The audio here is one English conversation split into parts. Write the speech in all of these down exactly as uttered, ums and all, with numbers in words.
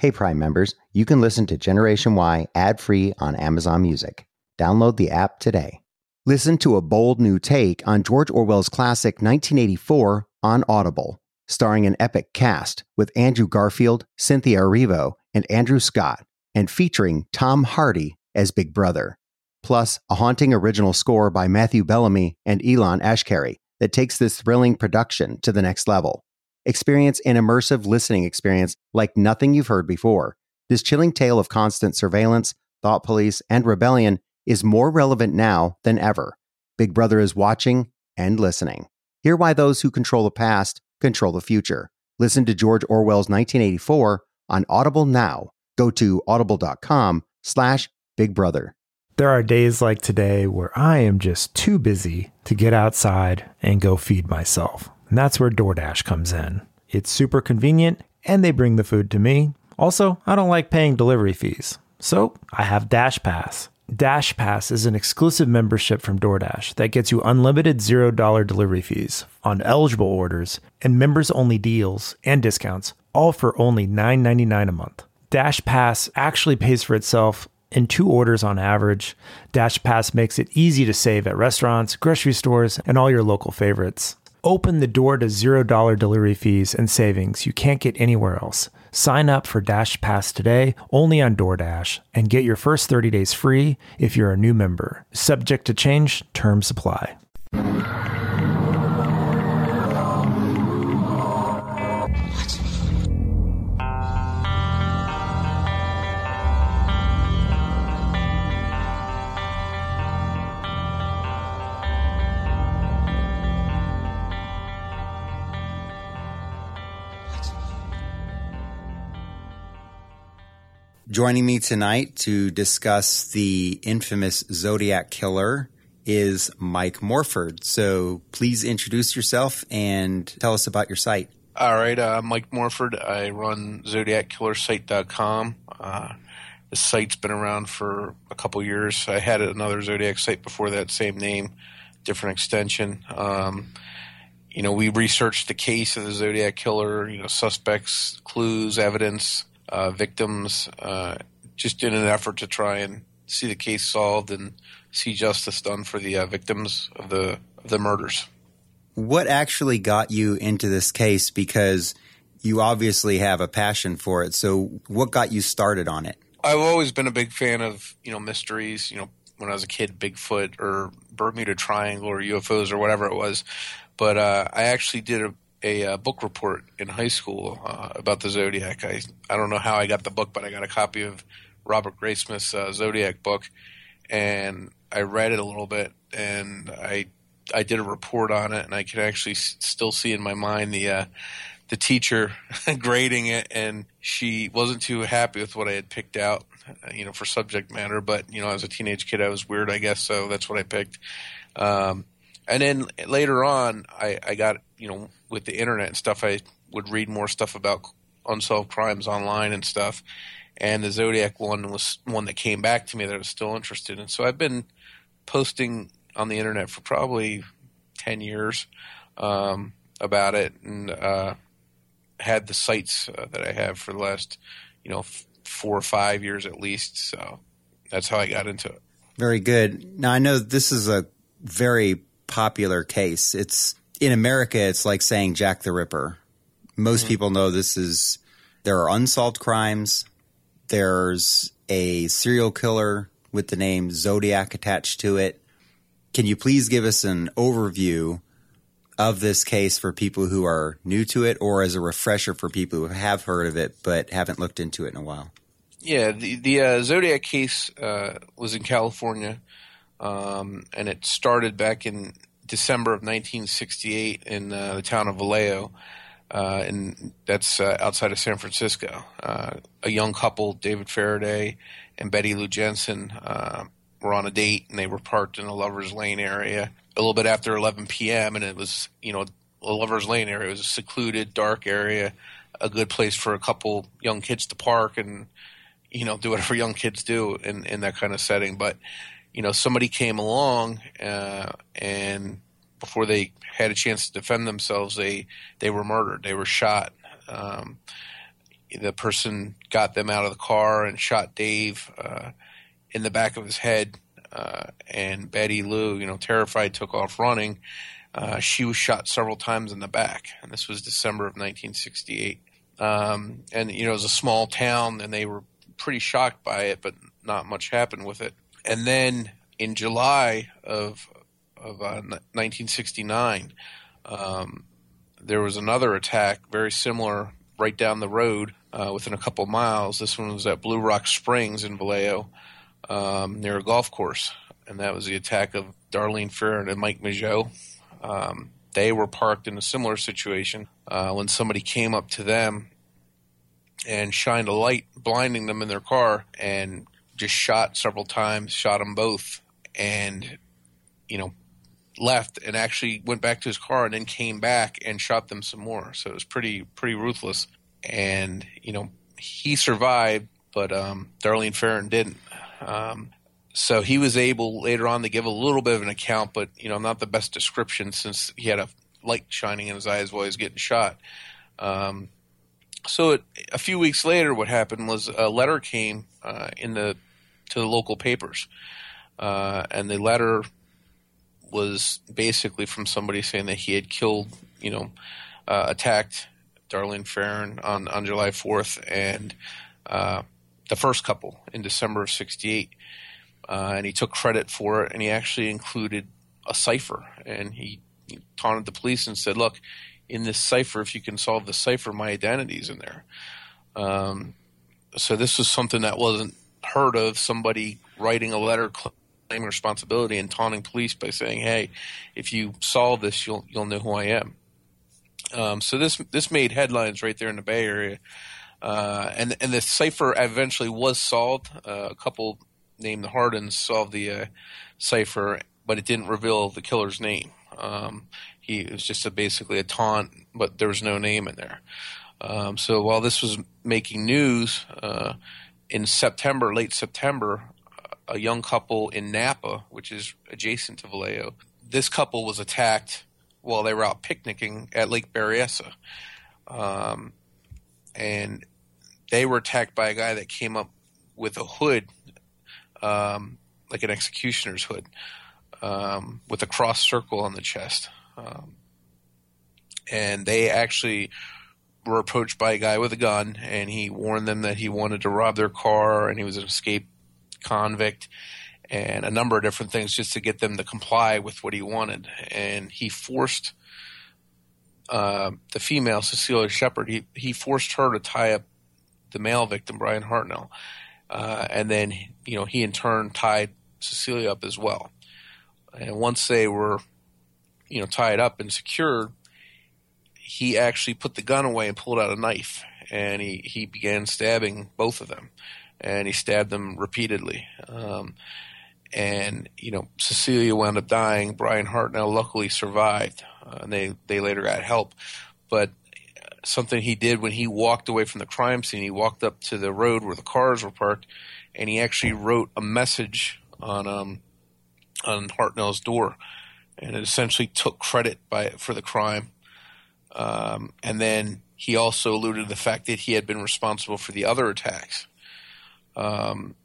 Hey Prime members, you can listen to Generation Why ad-free on Amazon Music. Download the app today. Listen to a bold new take on George Orwell's classic nineteen eighty-four on Audible, starring an epic cast with Andrew Garfield, Cynthia Erivo, and Andrew Scott, and featuring Tom Hardy as Big Brother. Plus, a haunting original score by Matthew Bellamy and Elon Ashkari that takes this thrilling production to the next level. Experience an immersive listening experience like nothing you've heard before. This chilling tale of constant surveillance, thought police, and rebellion is more relevant now than ever. Big Brother is watching and listening. Hear why those who control the past control the future. Listen to George Orwell's nineteen eighty-four on Audible now. Go to audible.com slash Big Brother. There are days like today where I am just too busy to get outside and go feed myself. And that's where DoorDash comes in. It's super convenient and they bring the food to me. Also, I don't like paying delivery fees. So I have Dash Pass. Dash Pass is an exclusive membership from DoorDash that gets you unlimited zero dollar delivery fees on eligible orders and members-only deals and discounts, all for only nine ninety-nine a month. Dash Pass actually pays for itself in two orders on average. Dash Pass makes it easy to save at restaurants, grocery stores, and all your local favorites. Open the door to zero dollar delivery fees and savings you can't get anywhere else. Sign up for Dash Pass today, only on DoorDash, and get your first thirty days free if you're a new member. Subject to change, terms apply. Joining me tonight to discuss the infamous Zodiac Killer is Mike Morford. So please introduce yourself and tell us about your site. All right, uh, Mike Morford. I run zodiac killer site dot com. Uh, the site's been around for a couple years. I had another Zodiac site before that, same name, different extension. Um, you know, we researched the case of the Zodiac Killer, you know, suspects, clues, evidence, Uh, victims, uh, just in an effort to try and see the case solved and see justice done for the uh, victims of the of the murders. What actually got you into this case? Because you obviously have a passion for it. So what got you started on it? I've always been a big fan of, you know, mysteries. You know, when I was a kid, Bigfoot or Bermuda Triangle or U F Os or whatever it was. But uh, I actually did a a uh, book report in high school uh, about the Zodiac. I I don't know how I got the book, but I got a copy of Robert Graysmith's uh, Zodiac book, and I read it a little bit, and I I did a report on it, and I can actually s- still see in my mind the uh, the teacher grading it, and she wasn't too happy with what I had picked out, uh, you know, for subject matter. But you know, as a teenage kid, I was weird, I guess, so that's what I picked. Um, and then later on, I, I got, you know, with the internet and stuff, I would read more stuff about unsolved crimes online and stuff. And the Zodiac one was one that came back to me that I was still interested in. So I've been posting on the internet for probably ten years um, about it, and uh, had the sites uh, that I have for the last, you know, f- four or five years at least. So that's how I got into it. Very good. Now, I know this is a very popular case. It's in America, it's like saying Jack the Ripper. Most mm-hmm. people know this is – there are unsolved crimes. There's a serial killer with the name Zodiac attached to it. Can you please give us an overview of this case for people who are new to it, or as a refresher for people who have heard of it but haven't looked into it in a while? Yeah, the, the uh, Zodiac case uh, was in California, um, and it started back in December of nineteen sixty-eight in uh, the town of Vallejo, uh, and that's uh, outside of San Francisco. Uh, a young couple, David Faraday and Betty Lou Jensen, uh, were on a date, and they were parked in a Lover's Lane area a little bit after eleven p.m., and it was, you know, a Lover's Lane area. It was a secluded, dark area, a good place for a couple young kids to park and, you know, do whatever young kids do in, in that kind of setting. But, you know, somebody came along uh, and before they had a chance to defend themselves, they they were murdered. They were shot. Um, the person got them out of the car and shot Dave uh, in the back of his head. Uh, and Betty Lou, you know, terrified, took off running. Uh, she was shot several times in the back, and this was December of nineteen sixty-eight. Um, and, you know, it was a small town, and they were pretty shocked by it, but not much happened with it. And then in July of of uh, nineteen sixty-nine, um, there was another attack, very similar, right down the road, uh, within a couple miles. This one was at Blue Rock Springs in Vallejo, um, near a golf course, and that was the attack of Darlene Ferrin and Mike Mageau. Um, they were parked in a similar situation uh, when somebody came up to them and shined a light, blinding them in their car, and just shot several times, shot them both, and, you know, left and actually went back to his car and then came back and shot them some more. So it was pretty pretty ruthless. And, you know, he survived, but um, Darlene Ferrin didn't. Um, so he was able later on to give a little bit of an account, but, you know, not the best description since he had a light shining in his eyes while he was getting shot. Um, so it, a few weeks later, what happened was a letter came uh, in the to the local papers, uh, and the letter was basically from somebody saying that he had killed, you know, uh, attacked Darlene Ferrin on, on July fourth and uh, the first couple in December of sixty-eight. Uh, and he took credit for it, and he actually included a cipher. And he, he taunted the police and said, look, in this cipher, if you can solve the cipher, my identity's in there. Um, so this was something that wasn't heard of, somebody writing a letter claiming responsibility and taunting police by saying, hey, if you solve this, you'll you'll know who I am. Um, so this this made headlines right there in the Bay Area. Uh, and, and the cipher eventually was solved. Uh, a couple named the Hardins solved the uh, cipher, but it didn't reveal the killer's name. Um, he it was just a, basically a taunt, but there was no name in there. Um, so while this was making news, uh, in September, late September, a young couple in Napa, which is adjacent to Vallejo, this couple was attacked while they were out picnicking at Lake Berryessa. Um, and they were attacked by a guy that came up with a hood, um, like an executioner's hood, um, with a cross circle on the chest. Um, and they actually were approached by a guy with a gun, and he warned them that he wanted to rob their car, and he was an escaped convict, and a number of different things just to get them to comply with what he wanted. And he forced uh, the female, Cecilia Shepard, he, he forced her to tie up the male victim, Brian Hartnell. Uh, and then, you know, he in turn tied Cecilia up as well. And once they were, you know, tied up and secured, he actually put the gun away and pulled out a knife, and he, he began stabbing both of them, and he stabbed them repeatedly. Um, and, you know, Cecilia wound up dying. Brian Hartnell luckily survived, uh, and they, they later got help. But something he did when he walked away from the crime scene, he walked up to the road where the cars were parked, and he actually wrote a message on um, on Hartnell's door, and it essentially took credit by for the crime. Um, and then he also alluded to the fact that he had been responsible for the other attacks. Um,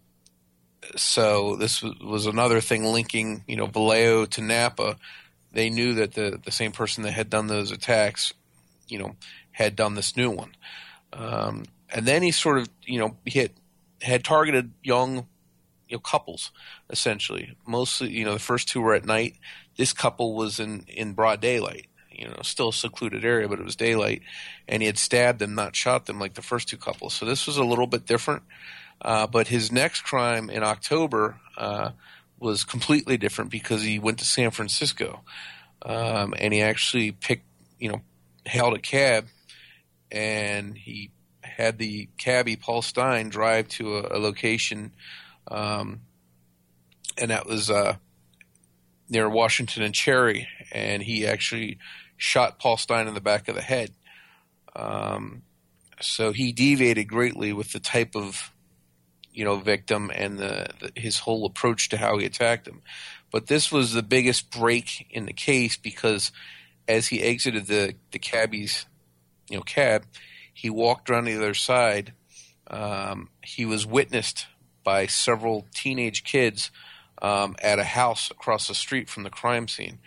so this was, was another thing linking, you know, Vallejo to Napa. They knew that the, the same person that had done those attacks, you know, had done this new one. Um, and then he sort of, you know, hit, had targeted young, you know, couples, essentially. Mostly, you know, the first two were at night. This couple was in, in broad daylight. You know, still a secluded area, but it was daylight, and he had stabbed them, not shot them like the first two couples. So this was a little bit different. Uh, but his next crime in October uh, was completely different because he went to San Francisco, um, and he actually picked, you know, hailed a cab, and he had the cabbie, Paul Stein, drive to a, a location, um, and that was uh, near Washington and Cherry, and he actually shot Paul Stein in the back of the head. Um, so he deviated greatly with the type of, you know, victim and the, the, his whole approach to how he attacked him. But this was the biggest break in the case because as he exited the, the cabbie's, you know, cab, he walked around the other side. Um, he was witnessed by several teenage kids um, at a house across the street from the crime scene.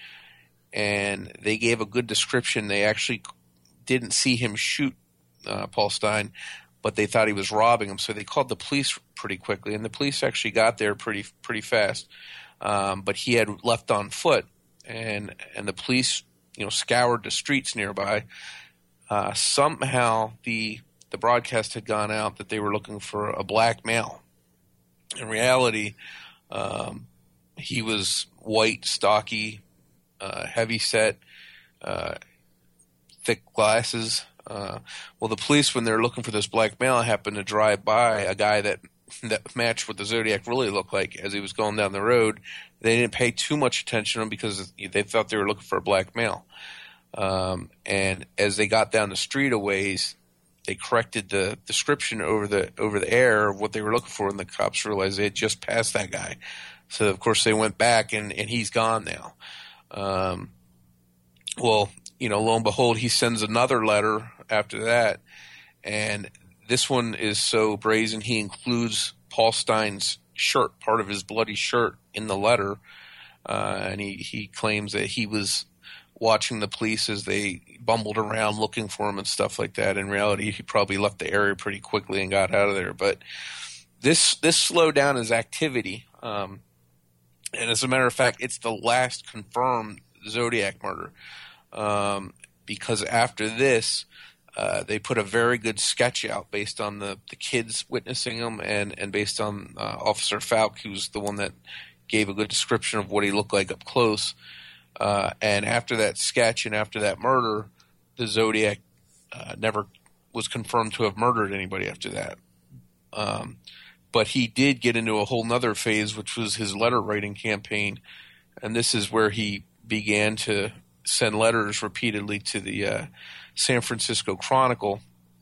And they gave a good description. They actually didn't see him shoot uh, Paul Stine, but they thought he was robbing him. So they called the police pretty quickly, and the police actually got there pretty pretty fast. Um, but he had left on foot, and and the police, you know, scoured the streets nearby. Uh, somehow the the broadcast had gone out that they were looking for a black male. In reality, um, he was white, stocky, uh, heavy set, uh, thick glasses. Uh, well, the police, when they're looking for this black male, happened to drive by a guy that that matched what the Zodiac really looked like as he was going down the road. They didn't pay too much attention to him because they thought they were looking for a black male. Um, and as they got down the street a ways, they corrected the description over the over the air of what they were looking for, and the cops realized they had just passed that guy. So, of course, they went back, and, and he's gone now. Um, well, you know, lo and behold, he sends another letter after that, and this one is so brazen. He includes Paul Stine's shirt, part of his bloody shirt, in the letter, uh, and he, he claims that he was watching the police as they bumbled around looking for him and stuff like that. In reality, he probably left the area pretty quickly and got out of there. But this this slowed down his activity. Um, and as a matter of fact, it's the last confirmed Zodiac murder. Um, because after this, uh, they put a very good sketch out based on the, the kids witnessing him and, and based on uh, Officer Falk, who's the one that gave a good description of what he looked like up close. Uh, and after that sketch and after that murder, the Zodiac uh, never was confirmed to have murdered anybody after that. Um, but he did get into a whole nother phase, which was his letter writing campaign. And this is where he began to send letters repeatedly to the uh, San Francisco Chronicle.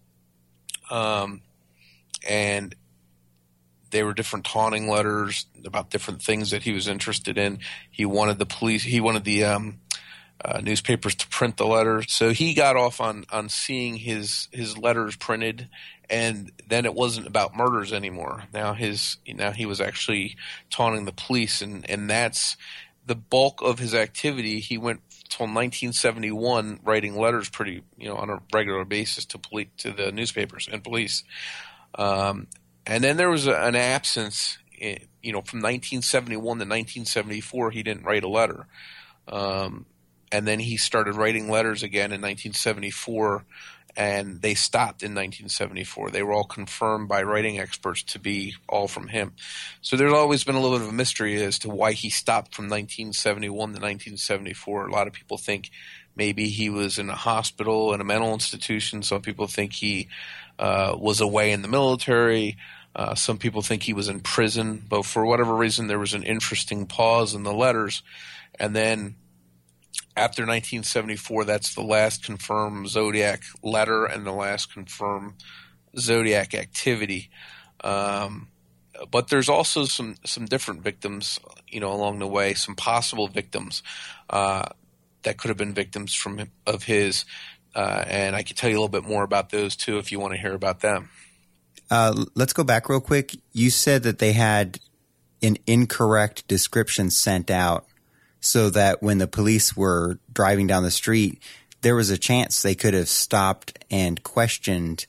Um, and they were different taunting letters about different things that he was interested in. He wanted the police, he wanted the um, uh, newspapers to print the letters. So he got off on, on seeing his, his letters printed, and then it wasn't about murders anymore. Now his, now he was actually taunting the police, and, and that's the bulk of his activity. He went till nineteen seventy-one writing letters pretty, you know, on a regular basis to police, to the newspapers and police. Um, And then there was a, an absence, you know, from nineteen seventy-one to nineteen seventy-four, he didn't write a letter. Um, and then he started writing letters again in nineteen seventy-four, and they stopped in nineteen seventy-four. They were all confirmed by writing experts to be all from him. So there's always been a little bit of a mystery as to why he stopped from nineteen seventy-one to nineteen seventy-four. A lot of people think maybe he was in a hospital, in a mental institution. Some people think he uh, was away in the military. Uh, some people think he was in prison, but for whatever reason, there was an interesting pause in the letters. And then after nineteen seventy-four, that's the last confirmed Zodiac letter and the last confirmed Zodiac activity. Um, but there's also some, some different victims, you know, along the way, some possible victims uh, that could have been victims from of his. Uh, and I can tell you a little bit more about those too if you want to hear about them. Uh, let's go back real quick. You said that they had an incorrect description sent out so that when the police were driving down the street, there was a chance they could have stopped and questioned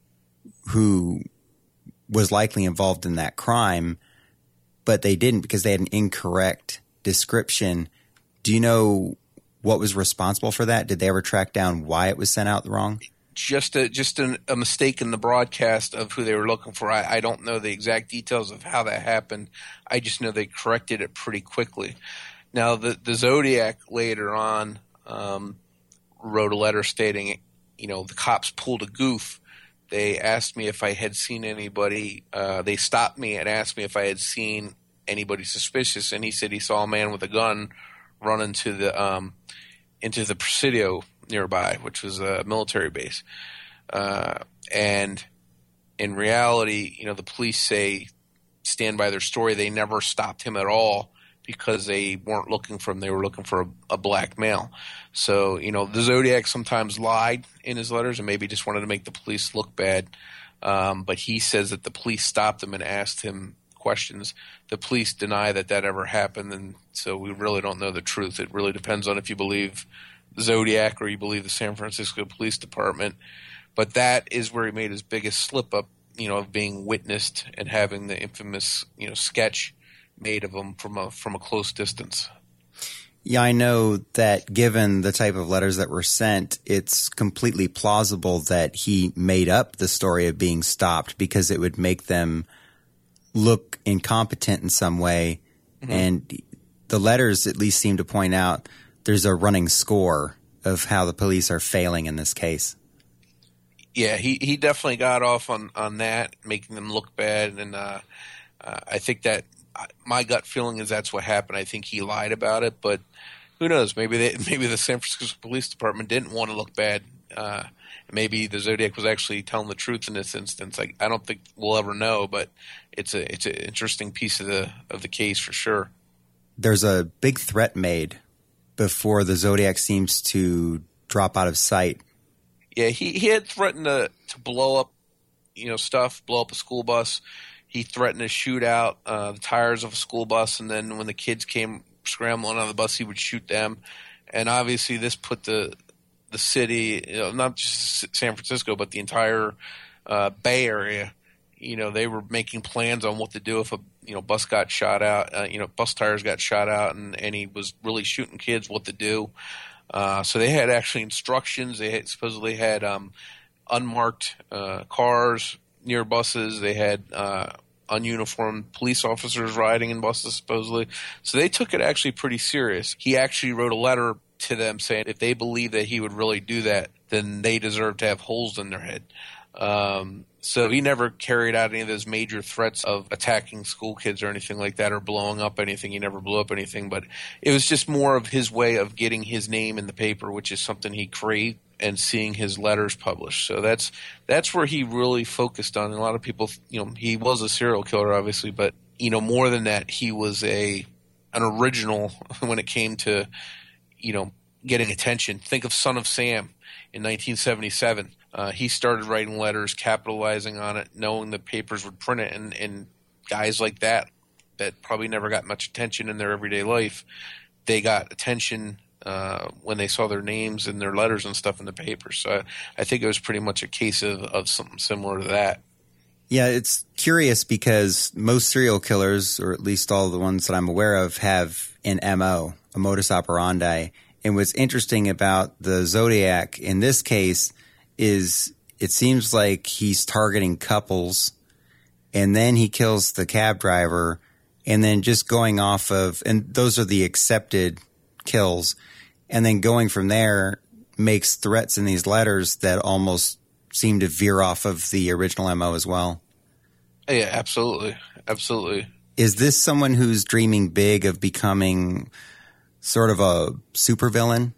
who was likely involved in that crime, but they didn't because they had an incorrect description. Do you know what was responsible for that? Did they ever track down why it was sent out wrong? Just a just a, a mistake in the broadcast of who they were looking for. I, I don't know the exact details of how that happened. I just know they corrected it pretty quickly. Now, the, the Zodiac later on um, wrote a letter stating, you know, the cops pulled a goof. They asked me if I had seen anybody. Uh, they stopped me and asked me if I had seen anybody suspicious, and he said he saw a man with a gun run into the um, into the Presidio nearby, which was a military base. Uh, and in reality, you know, the police say, stand by their story. They never stopped him at all because they weren't looking for him. They were looking for a, a black male. So, you know, the Zodiac sometimes lied in his letters and maybe just wanted to make the police look bad. Um, but he says that the police stopped him and asked him questions. The police deny that that ever happened, and so we really don't know the truth. It really depends on if you believe the Zodiac or you believe the San Francisco Police Department. But that is where he made his biggest slip up, you know, of being witnessed and having the infamous, you know, sketch made of him from a from a close distance. Yeah, I know that given the type of letters that were sent, it's completely plausible that he made up the story of being stopped because it would make them look incompetent in some way. Mm-hmm. And the letters at least seem to point out there's a running score of how the police are failing in this case. Yeah, he, he definitely got off on, on that, making them look bad. And uh, uh, I think that my gut feeling is that's what happened. I think he lied about it, but who knows? Maybe they, maybe the San Francisco Police Department didn't want to look bad. Uh, maybe the Zodiac was actually telling the truth in this instance. I, I don't think we'll ever know, but it's a it's an interesting piece of the of the case for sure. There's a big threat made before the Zodiac seems to drop out of sight. Yeah, he, he had threatened to to blow up, you know, stuff, blow up a school bus. He threatened to shoot out uh, the tires of a school bus, and then when the kids came scrambling on the bus, he would shoot them. And obviously, this put the the city, you know, not just San Francisco, but the entire uh, Bay Area. You know, they were making plans on what to do if a you know bus got shot out. Uh, you know, bus tires got shot out, and, and he was really shooting kids what to do. Uh, so they had actually instructions. They had, supposedly had um, unmarked uh, cars near buses. They had uh, ununiformed police officers riding in buses, supposedly. So they took it actually pretty serious. He actually wrote a letter to them saying if they believe that he would really do that, then they deserve to have holes in their head. Um, so he never carried out any of those major threats of attacking school kids or anything like that or blowing up anything. He never blew up anything, but it was just more of his way of getting his name in the paper, which is something he craved, and seeing his letters published. So that's that's where he really focused on. And a lot of people, you know, he was a serial killer, obviously, but, you know, more than that, he was a an original when it came to, you know, getting attention. Think of Son of Sam in nineteen seventy-seven. Uh, he started writing letters, capitalizing on it, knowing the papers would print it, and, and guys like that that probably never got much attention in their everyday life, they got attention uh, when they saw their names and their letters and stuff in the papers. So I, I think it was pretty much a case of, of something similar to that. Yeah, it's curious because most serial killers, or at least all the ones that I'm aware of, have an M O, a modus operandi. And what's interesting about the Zodiac in this case is it seems like he's targeting couples, and then he kills the cab driver, and then just going off of – and those are the accepted kills. And then going from there makes threats in these letters that almost seem to veer off of the original M O as well. Yeah, absolutely. Absolutely. Is this someone who's dreaming big of becoming sort of a supervillain?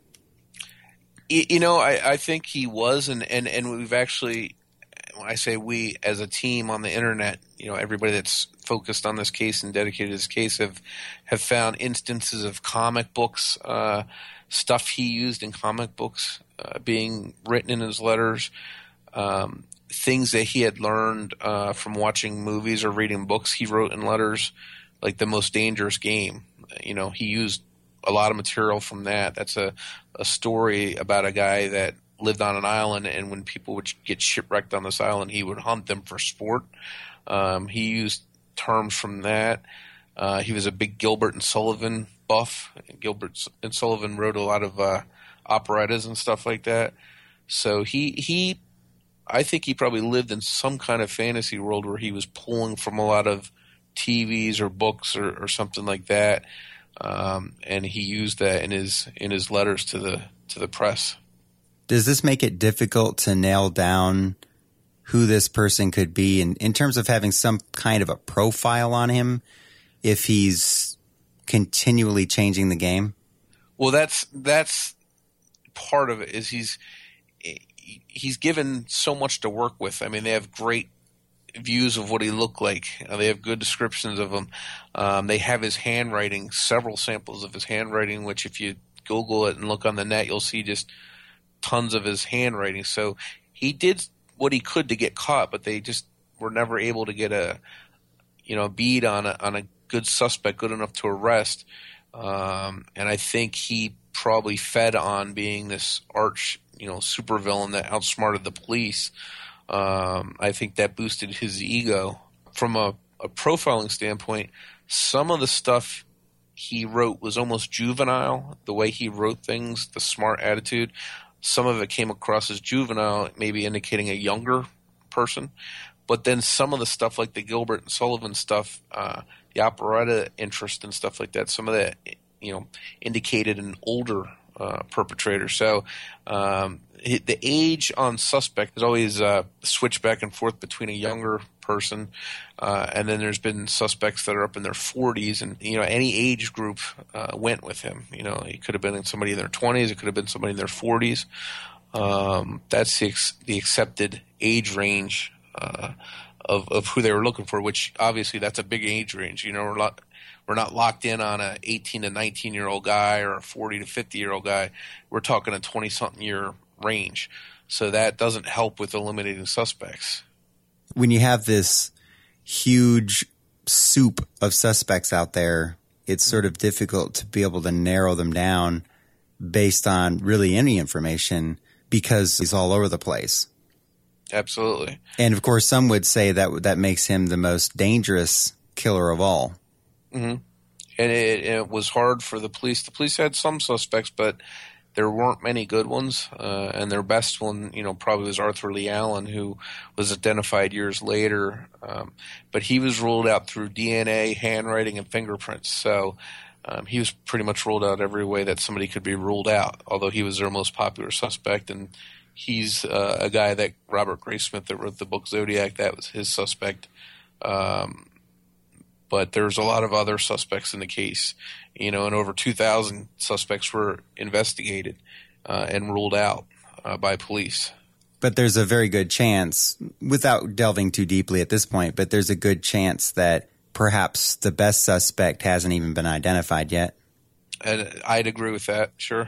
You know, I, I think he was, and, and, and we've actually, when I say we as a team on the internet, you know, everybody that's focused on this case and dedicated to this case have have found instances of comic books, uh, stuff he used in comic books uh, being written in his letters, um, things that he had learned uh, from watching movies or reading books he wrote in letters, like The Most Dangerous Game. You know, he used a lot of material from that. That's a, a story about a guy that lived on an island, and when people would get shipwrecked on this island, he would hunt them for sport. Um, he used terms from that. Uh, he was a big Gilbert and Sullivan buff. Gilbert and Sullivan wrote a lot of uh, operettas and stuff like that. So he, he, I think he probably lived in some kind of fantasy world where he was pulling from a lot of T Vs or books or, or something like that. Um, and he used that in his in his letters to the to the press. Does this make it difficult to nail down who this person could be in, in terms of having some kind of a profile on him if he's continually changing the game? Well, that's that's part of it. Is he's he's given so much to work with. I mean, they have great views of what he looked like. Uh, they have good descriptions of him. Um, they have his handwriting, several samples of his handwriting, which if you Google it and look on the net, you'll see just tons of his handwriting. So he did what he could to get caught, but they just were never able to get a, you know, bead on a, on a good suspect, good enough to arrest. Um, and I think he probably fed on being this arch, you know, supervillain that outsmarted the police. Um, I think that boosted his ego. From a, a profiling standpoint, some of the stuff he wrote was almost juvenile, the way he wrote things, the smart attitude. Some of it came across as juvenile, maybe indicating a younger person. But then some of the stuff like the Gilbert and Sullivan stuff, uh, the operetta interest and stuff like that, some of that, you know, indicated an older uh, perpetrator. So um, the age on suspect is always uh, switched back and forth between a younger person, uh, and then there's been suspects that are up in their forties, and you know any age group uh, went with him. You know, it could have been somebody in their twenties, it could have been somebody in their forties. Um, that's the, ex- the accepted age range uh, of of who they were looking for. Which obviously that's a big age range. You know, we're not we're not locked in on a eighteen to nineteen year old guy or a forty to fifty year old guy. We're talking a twenty something year range. So that doesn't help with eliminating suspects. When you have this huge soup of suspects out there, it's sort of difficult to be able to narrow them down based on really any information because he's all over the place. Absolutely. And of course, some would say that that makes him the most dangerous killer of all. Mm-hmm. And it, it was hard for the police. The police had some suspects, but there weren't many good ones, uh, and their best one, you know, probably was Arthur Lee Allen, who was identified years later. Um, but he was ruled out through D N A, handwriting, and fingerprints. So um, he was pretty much ruled out every way that somebody could be ruled out, although he was their most popular suspect. And he's uh, a guy that Robert Graysmith that wrote the book Zodiac, that was his suspect. Um, but there's a lot of other suspects in the case, you know, and over two thousand suspects were investigated uh, and ruled out uh, by police. But there's a very good chance, without delving too deeply at this point, but there's a good chance that perhaps the best suspect hasn't even been identified yet. And I'd agree with that, sure.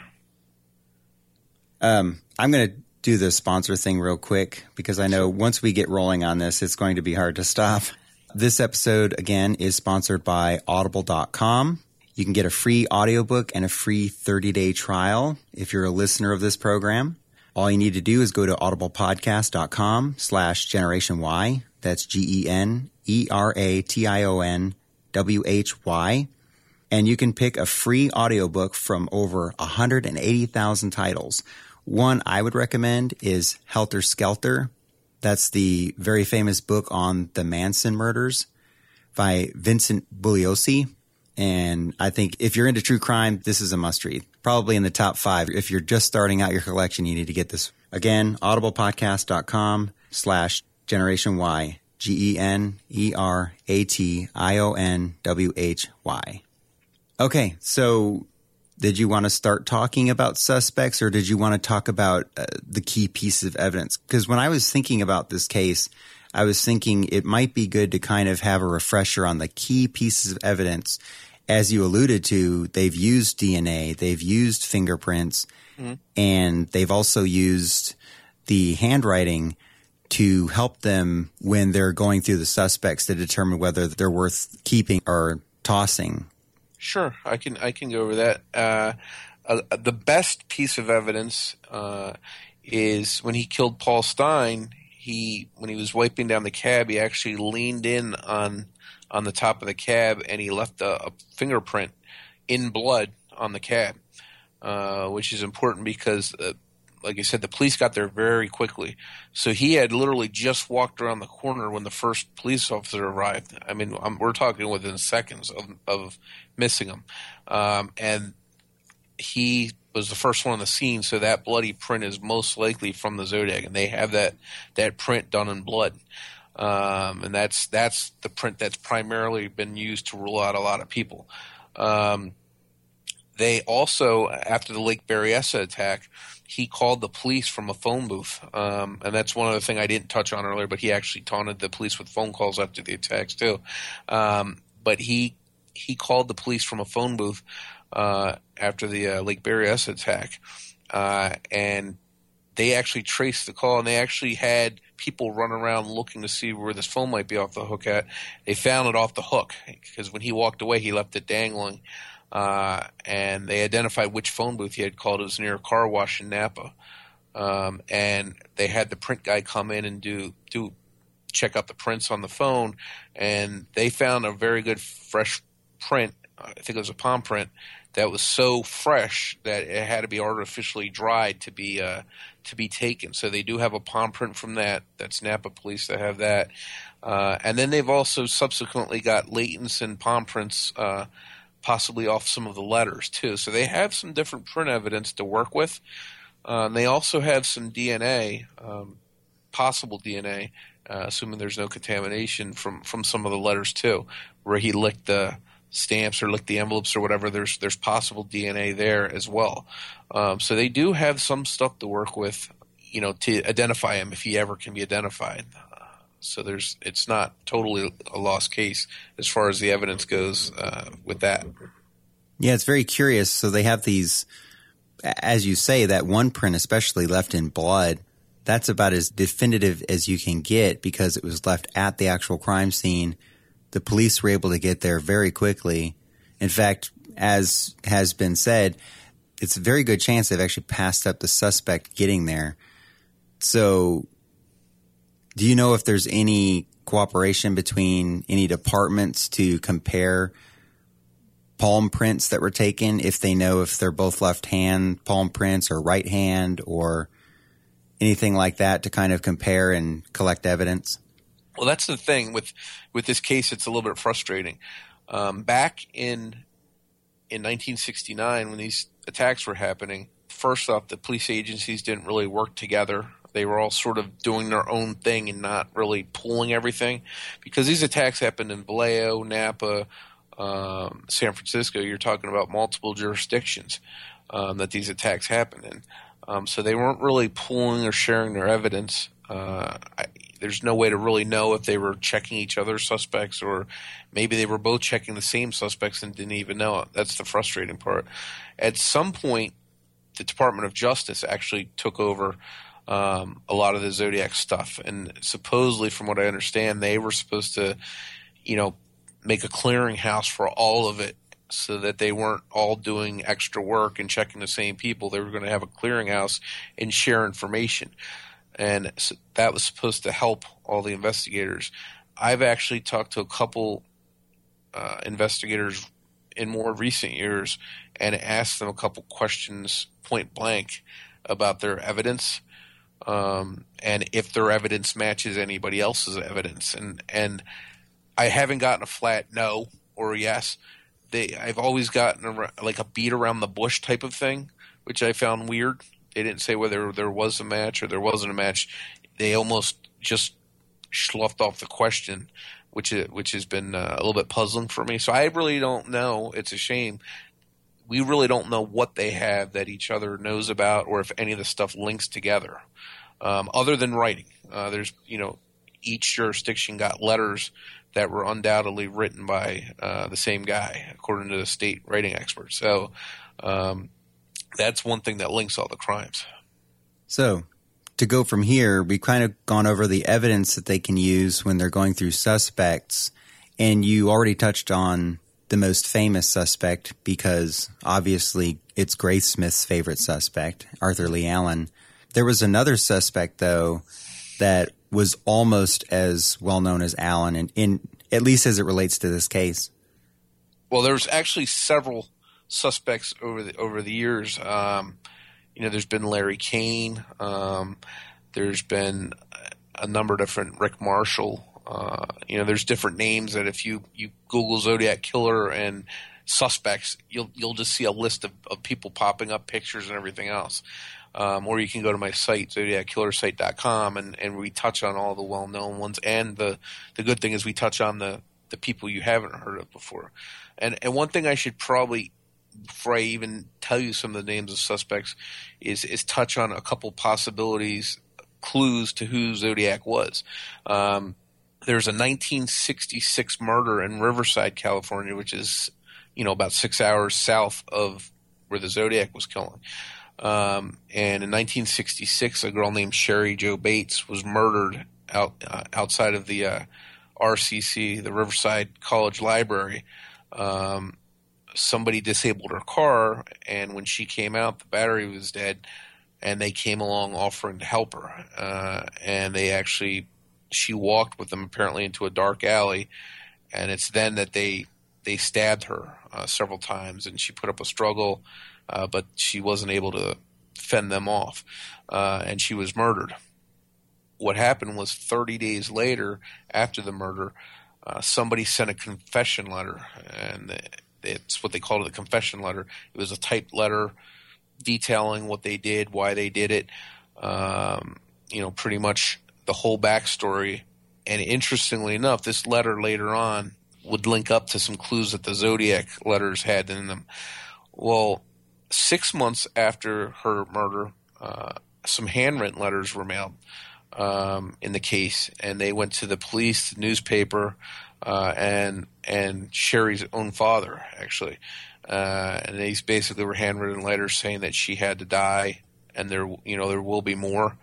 Um, I'm going to do the sponsor thing real quick because I know once we get rolling on this, it's going to be hard to stop. This episode, again, is sponsored by audible dot com. You can get a free audiobook and a free thirty-day trial if you're a listener of this program. All you need to do is go to audiblepodcast.com slash Generation Y. That's G E N E R A T I O N W H Y. And you can pick a free audiobook from over one hundred eighty thousand titles. One I would recommend is Helter Skelter. That's the very famous book on the Manson murders by Vincent Bugliosi. And I think if you're into true crime, this is a must-read. Probably in the top five. If you're just starting out your collection, you need to get this. Again, audiblepodcast.com slash Generation Y. G E N E R A T I O N W H Y. Okay, so did you want to start talking about suspects, or did you want to talk about uh, the key pieces of evidence? Because when I was thinking about this case, I was thinking it might be good to kind of have a refresher on the key pieces of evidence. As you alluded to, they've used D N A, they've used fingerprints, mm-hmm. and they've also used the handwriting to help them when they're going through the suspects to determine whether they're worth keeping or tossing. Sure, I can I can go over that. Uh, uh, the best piece of evidence uh, is when he killed Paul Stine. He when he was wiping down the cab, he actually leaned in on on the top of the cab and he left a, a fingerprint in blood on the cab, uh, which is important because, uh, like I said, the police got there very quickly. So he had literally just walked around the corner when the first police officer arrived. I mean, I'm, we're talking within seconds of, of missing him. Um, and he was the first one on the scene, so that bloody print is most likely from the Zodiac, and they have that, that print done in blood. Um, and that's that's the print that's primarily been used to rule out a lot of people. Um, they also, after the Lake Berryessa attack, he called the police from a phone booth. Um, and that's one other thing I didn't touch on earlier, but he actually taunted the police with phone calls after the attacks too. Um, but he he called the police from a phone booth uh, after the uh, Lake Berryessa attack. Uh, and they actually traced the call, and they actually had people run around looking to see where this phone might be off the hook at. They found it off the hook because when he walked away, he left it dangling. Uh, and they identified which phone booth he had called. It was near a car wash in Napa. Um, and they had the print guy come in and do do check out the prints on the phone, and they found a very good fresh print. I think it was a palm print that was so fresh that it had to be artificially dried to be uh, to be taken. So they do have a palm print from that. That's Napa police that have that. Uh, and then they've also subsequently got latents and palm prints uh, possibly off some of the letters too. So they have some different print evidence to work with. Uh, and they also have some D N A, um, possible D N A, uh, assuming there's no contamination from, from some of the letters too, where he licked the stamps or licked the envelopes or whatever. There's there's possible D N A there as well. Um, so they do have some stuff to work with, you know, to identify him if he ever can be identified. Uh, so there's it's not totally a lost case as far as the evidence goes uh, with that. Yeah, it's very curious. So they have these, as you say, that one print especially left in blood. That's about as definitive as you can get because it was left at the actual crime scene. The police were able to get there very quickly. In fact, as has been said, it's a very good chance they've actually passed up the suspect getting there. So do you know if there's any cooperation between any departments to compare palm prints that were taken, if they know if they're both left-hand palm prints or right hand or anything like that to kind of compare and collect evidence? Well, that's the thing with with this case. It's a little bit frustrating. Um, back in in nineteen sixty-nine, when these attacks were happening, first off, the police agencies didn't really work together. They were all sort of doing their own thing and not really pooling everything, because these attacks happened in Vallejo, Napa, um, San Francisco. You're talking about multiple jurisdictions um, that these attacks happened in. Um, so they weren't really pooling or sharing their evidence. Uh, I, there's no way to really know if they were checking each other's suspects, or maybe they were both checking the same suspects and didn't even know it. That's the frustrating part. At some point, the Department of Justice actually took over um, a lot of the Zodiac stuff. And supposedly, from what I understand, they were supposed to, you know, make a clearinghouse for all of it, so that they weren't all doing extra work and checking the same people. They were going to have a clearinghouse and share information. And so that was supposed to help all the investigators. I've actually talked to a couple uh, investigators in more recent years and asked them a couple questions point blank about their evidence, um, and if their evidence matches anybody else's evidence. And and I haven't gotten a flat no or yes. They, I've always gotten a, like a beat around the bush type of thing, which I found weird. They didn't say whether there was a match or there wasn't a match. They almost just sloughed off the question, which is, which has been uh, a little bit puzzling for me. So I really don't know. It's a shame. We really don't know what they have that each other knows about, or if any of the stuff links together, um, other than writing. Uh, there's, you know, each jurisdiction got letters that were undoubtedly written by uh, the same guy, according to the state writing experts. So um, that's one thing that links all the crimes. So to go from here, we've kind of gone over the evidence that they can use when they're going through suspects. And you already touched on the most famous suspect, because obviously it's Grace Smith's favorite suspect, Arthur Lee Allen. There was another suspect, though, that was almost as well known as Allen, and in at least as it relates to this case. Well, there's actually several suspects over the over the years. Um, you know, there's been Larry Kane. Um, there's been a number of different Rick Marshall. Uh, you know, there's different names that if you, you Google Zodiac Killer and suspects, you'll you'll just see a list of, of people popping up, pictures and everything else. Um, or you can go to my site, zodiac killer site dot com, and, and we touch on all the well-known ones. And the, the good thing is we touch on the, the people you haven't heard of before. And and one thing I should probably before I even tell you some of the names of suspects, is is touch on a couple possibilities, clues to who Zodiac was. Um, there's a nineteen sixty-six murder in Riverside, California, which is, you know, about six hours south of where the Zodiac was killing. Um, and in nineteen sixty-six, a girl named Sherry Jo Bates was murdered out uh, outside of the uh, R C C, the Riverside College Library. Um, somebody disabled her car, and when she came out, the battery was dead, and they came along offering to help her. Uh, and they actually, she walked with them apparently into a dark alley, and it's then that they they stabbed her uh, several times, and she put up a struggle. Uh, but she wasn't able to fend them off, uh, and she was murdered. What happened was thirty days later, after the murder, uh, somebody sent a confession letter, and it's what they called it, a confession letter. It was a typed letter detailing what they did, why they did it, um, you know, pretty much the whole backstory. And interestingly enough, this letter later on would link up to some clues that the Zodiac letters had in them. Well, six months after her murder, uh, some handwritten letters were mailed um, in the case, and they went to the police, the newspaper, uh, and and Sherry's own father, actually. Uh, and these basically were handwritten letters saying that she had to die, and there, you know, there will be more.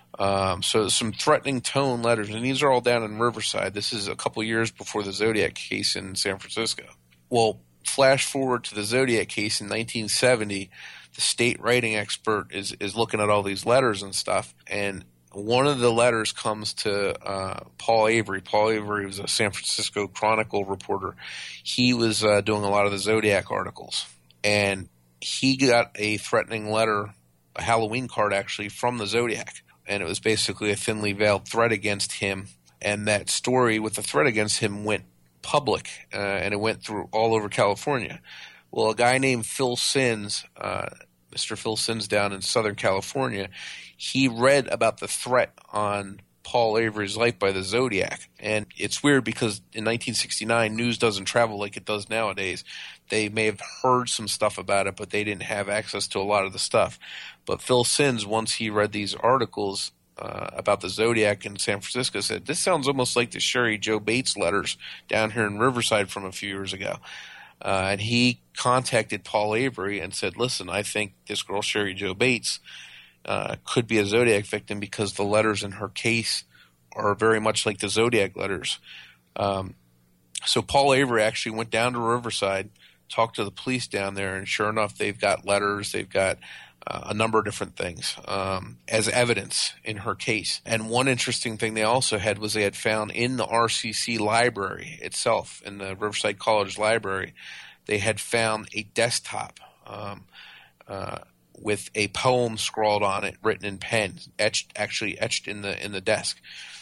Um, so some threatening tone letters, and these are all down in Riverside. This is a couple years before the Zodiac case in San Francisco. Well, flash forward to the Zodiac case in nineteen seventy, the state writing expert is, is looking at all these letters and stuff, and one of the letters comes to uh, Paul Avery. Paul Avery was a San Francisco Chronicle reporter. He was uh, doing a lot of the Zodiac articles, and he got a threatening letter, a Halloween card actually, from the Zodiac, and it was basically a thinly veiled threat against him, and that story with the threat against him went public, uh, and it went through all over California. Well, a guy named Phil Sins, uh, Mister Phil Sins down in Southern California, he read about the threat on Paul Avery's life by the Zodiac. And it's weird because in nineteen sixty-nine, news doesn't travel like it does nowadays. They may have heard some stuff about it, but they didn't have access to a lot of the stuff. But Phil Sins, once he read these articles Uh, about the Zodiac in San Francisco, said, this sounds almost like the Sherry Jo Bates letters down here in Riverside from a few years ago. Uh, and he contacted Paul Avery and said, listen, I think this girl Sherry Jo Bates uh, could be a Zodiac victim because the letters in her case are very much like the Zodiac letters. Um, so Paul Avery actually went down to Riverside, talked to the police down there, and sure enough, they've got letters, they've got Uh, a number of different things um, as evidence in her case. And one interesting thing they also had was they had found in the R C C library itself, in the Riverside College library, they had found a desktop um, uh, with a poem scrawled on it, written in pen, etched, actually etched in the in the desk.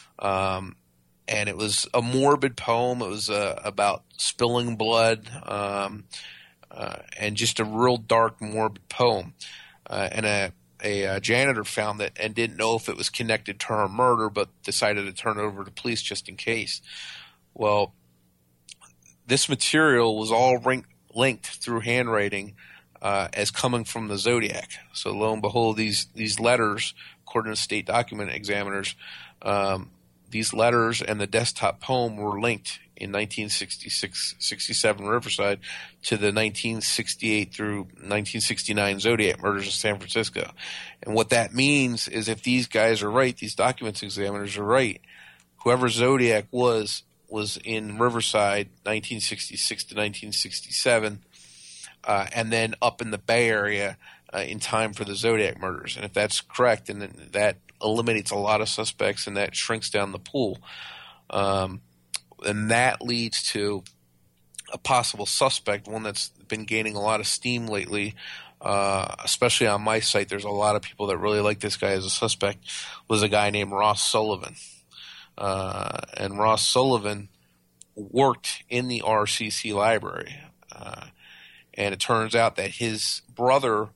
Um, and it was a morbid poem. It was uh, about spilling blood um, uh, and just a real dark, morbid poem. Uh, and a, a, a janitor found it and didn't know if it was connected to her murder, but decided to turn it over to police just in case. Well, this material was all ring- linked through handwriting uh, as coming from the Zodiac. So lo and behold, these these letters, according to state document examiners, um, these letters and the desktop poem were linked in nineteen sixty-six sixty-seven Riverside to the nineteen sixty-eight through nineteen sixty-nine Zodiac murders in San Francisco. And what that means is if these guys are right, these documents examiners are right, whoever Zodiac was, was in Riverside nineteen sixty-six to nineteen sixty-seven, uh, and then up in the Bay Area uh, in time for the Zodiac murders. And if that's correct, then that eliminates a lot of suspects and that shrinks down the pool. Um, and that leads to a possible suspect, one that's been gaining a lot of steam lately, uh, especially on my site. There's a lot of people that really like this guy as a suspect, was a guy named Ross Sullivan. Uh, and Ross Sullivan worked in the R C C library. Uh, and it turns out that his brother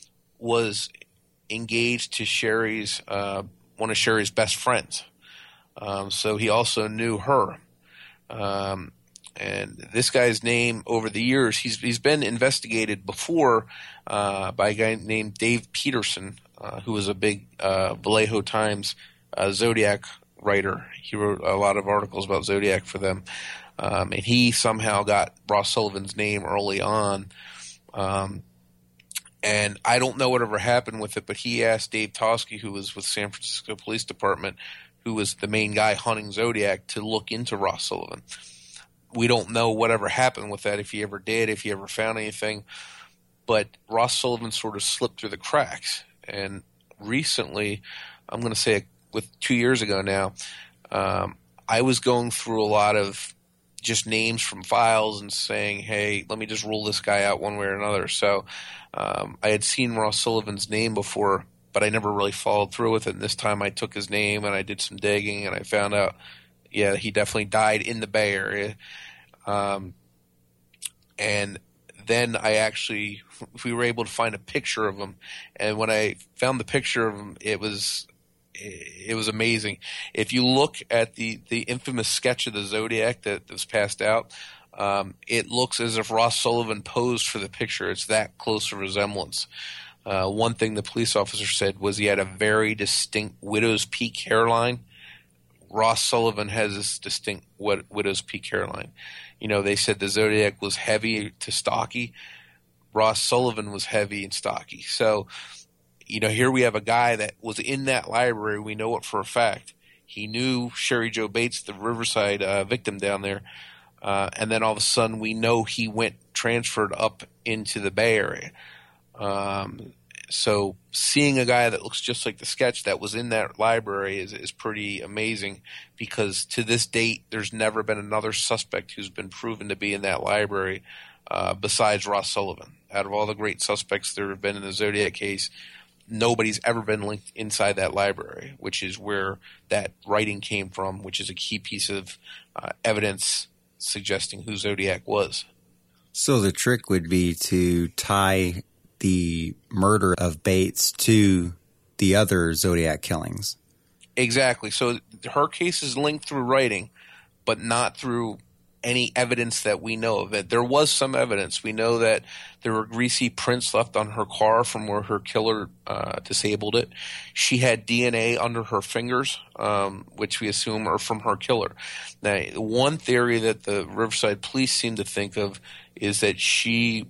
was engaged to Sherry's, uh, one of Sherry's best friends. Um, so he also knew her. Um, And this guy's name over the years, he's he's been investigated before uh, by a guy named Dave Peterson, uh, who was a big uh, Vallejo Times uh, Zodiac writer. He wrote a lot of articles about Zodiac for them. Um, and he somehow got Ross Sullivan's name early on. Um, and I don't know whatever happened with it, but he asked Dave Toschi, who was with San Francisco Police Department, who was the main guy hunting Zodiac, to look into Ross Sullivan. We don't know whatever happened with that, if he ever did, if he ever found anything. But Ross Sullivan sort of slipped through the cracks. And recently, I'm going to say with two years ago now, um, I was going through a lot of just names from files and saying, hey, let me just rule this guy out one way or another. So um, I had seen Ross Sullivan's name before, but I never really followed through with it. And this time I took his name and I did some digging and I found out, yeah, he definitely died in the Bay Area. Um, and then I actually, we were able to find a picture of him. And when I found the picture of him, it was, it was amazing. If you look at the, the infamous sketch of the Zodiac that was passed out, um, it looks as if Ross Sullivan posed for the picture. It's that close a resemblance. Uh, one thing the police officer said was he had a very distinct widow's peak hairline. Ross Sullivan has this distinct widow's peak hairline. You know, they said the Zodiac was heavy to stocky. Ross Sullivan was heavy and stocky. So, you know, here we have a guy that was in that library. We know it for a fact. He knew Sherry Jo Bates, the Riverside uh, victim down there. Uh, and then all of a sudden we know he went transferred up into the Bay Area. Um, so seeing a guy that looks just like the sketch that was in that library is, is pretty amazing, because to this date, there's never been another suspect who's been proven to be in that library uh, besides Ross Sullivan. Out of all the great suspects there have been in the Zodiac case, nobody's ever been linked inside that library, which is where that writing came from, which is a key piece of uh, evidence suggesting who Zodiac was. So the trick would be to tie the murder of Bates to the other Zodiac killings. Exactly. So her case is linked through writing, but not through any evidence that we know of it. There was some evidence. We know that there were greasy prints left on her car from where her killer uh, disabled it. She had D N A under her fingers, um, which we assume are from her killer. Now, one theory that the Riverside police seem to think of is that she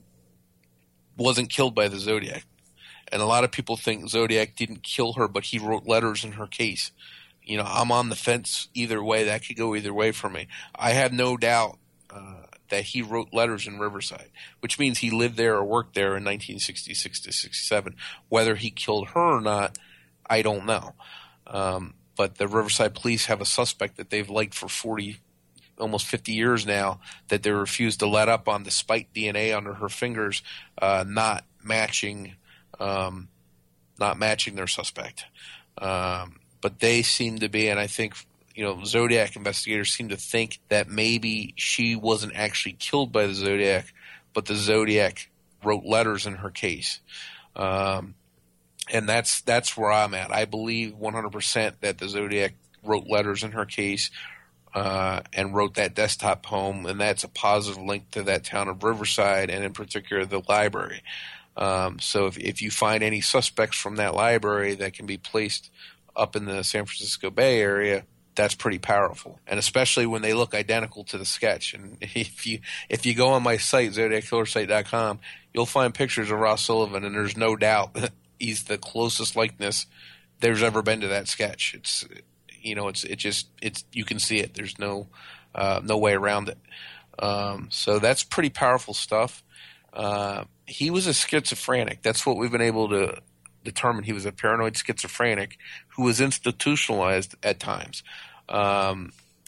wasn't killed by the Zodiac. And a lot of people think Zodiac didn't kill her, but he wrote letters in her case. You know, I'm on the fence either way. That could go either way for me. I have no doubt uh, that he wrote letters in Riverside, which means he lived there or worked there in nineteen sixty-six to sixty-seven. Whether he killed her or not, I don't know. Um, but the Riverside police have a suspect that they've liked for forty, almost fifty years now, that they refuse to let up on, despite D N A under her fingers uh, not matching, um, not matching their suspect. Um, But they seem to be, and I think, you know, Zodiac investigators seem to think that maybe she wasn't actually killed by the Zodiac, but the Zodiac wrote letters in her case. Um, and that's that's where I'm at. I believe one hundred percent that the Zodiac wrote letters in her case uh, and wrote that desktop poem, and that's a positive link to that town of Riverside, and in particular the library. Um, so if, if you find any suspects from that library that can be placed up in the San Francisco Bay Area, that's pretty powerful. And especially when they look identical to the sketch. And if you if you go on my site, zodiac killer site dot com, you'll find pictures of Ross Sullivan, and there's no doubt that he's the closest likeness there's ever been to that sketch. It's, you know, it's it just it's you can see it. There's no uh, no way around it. Um, so that's pretty powerful stuff. Uh, he was a schizophrenic. That's what we've been able to determined. He was a paranoid schizophrenic who was institutionalized at times. Um,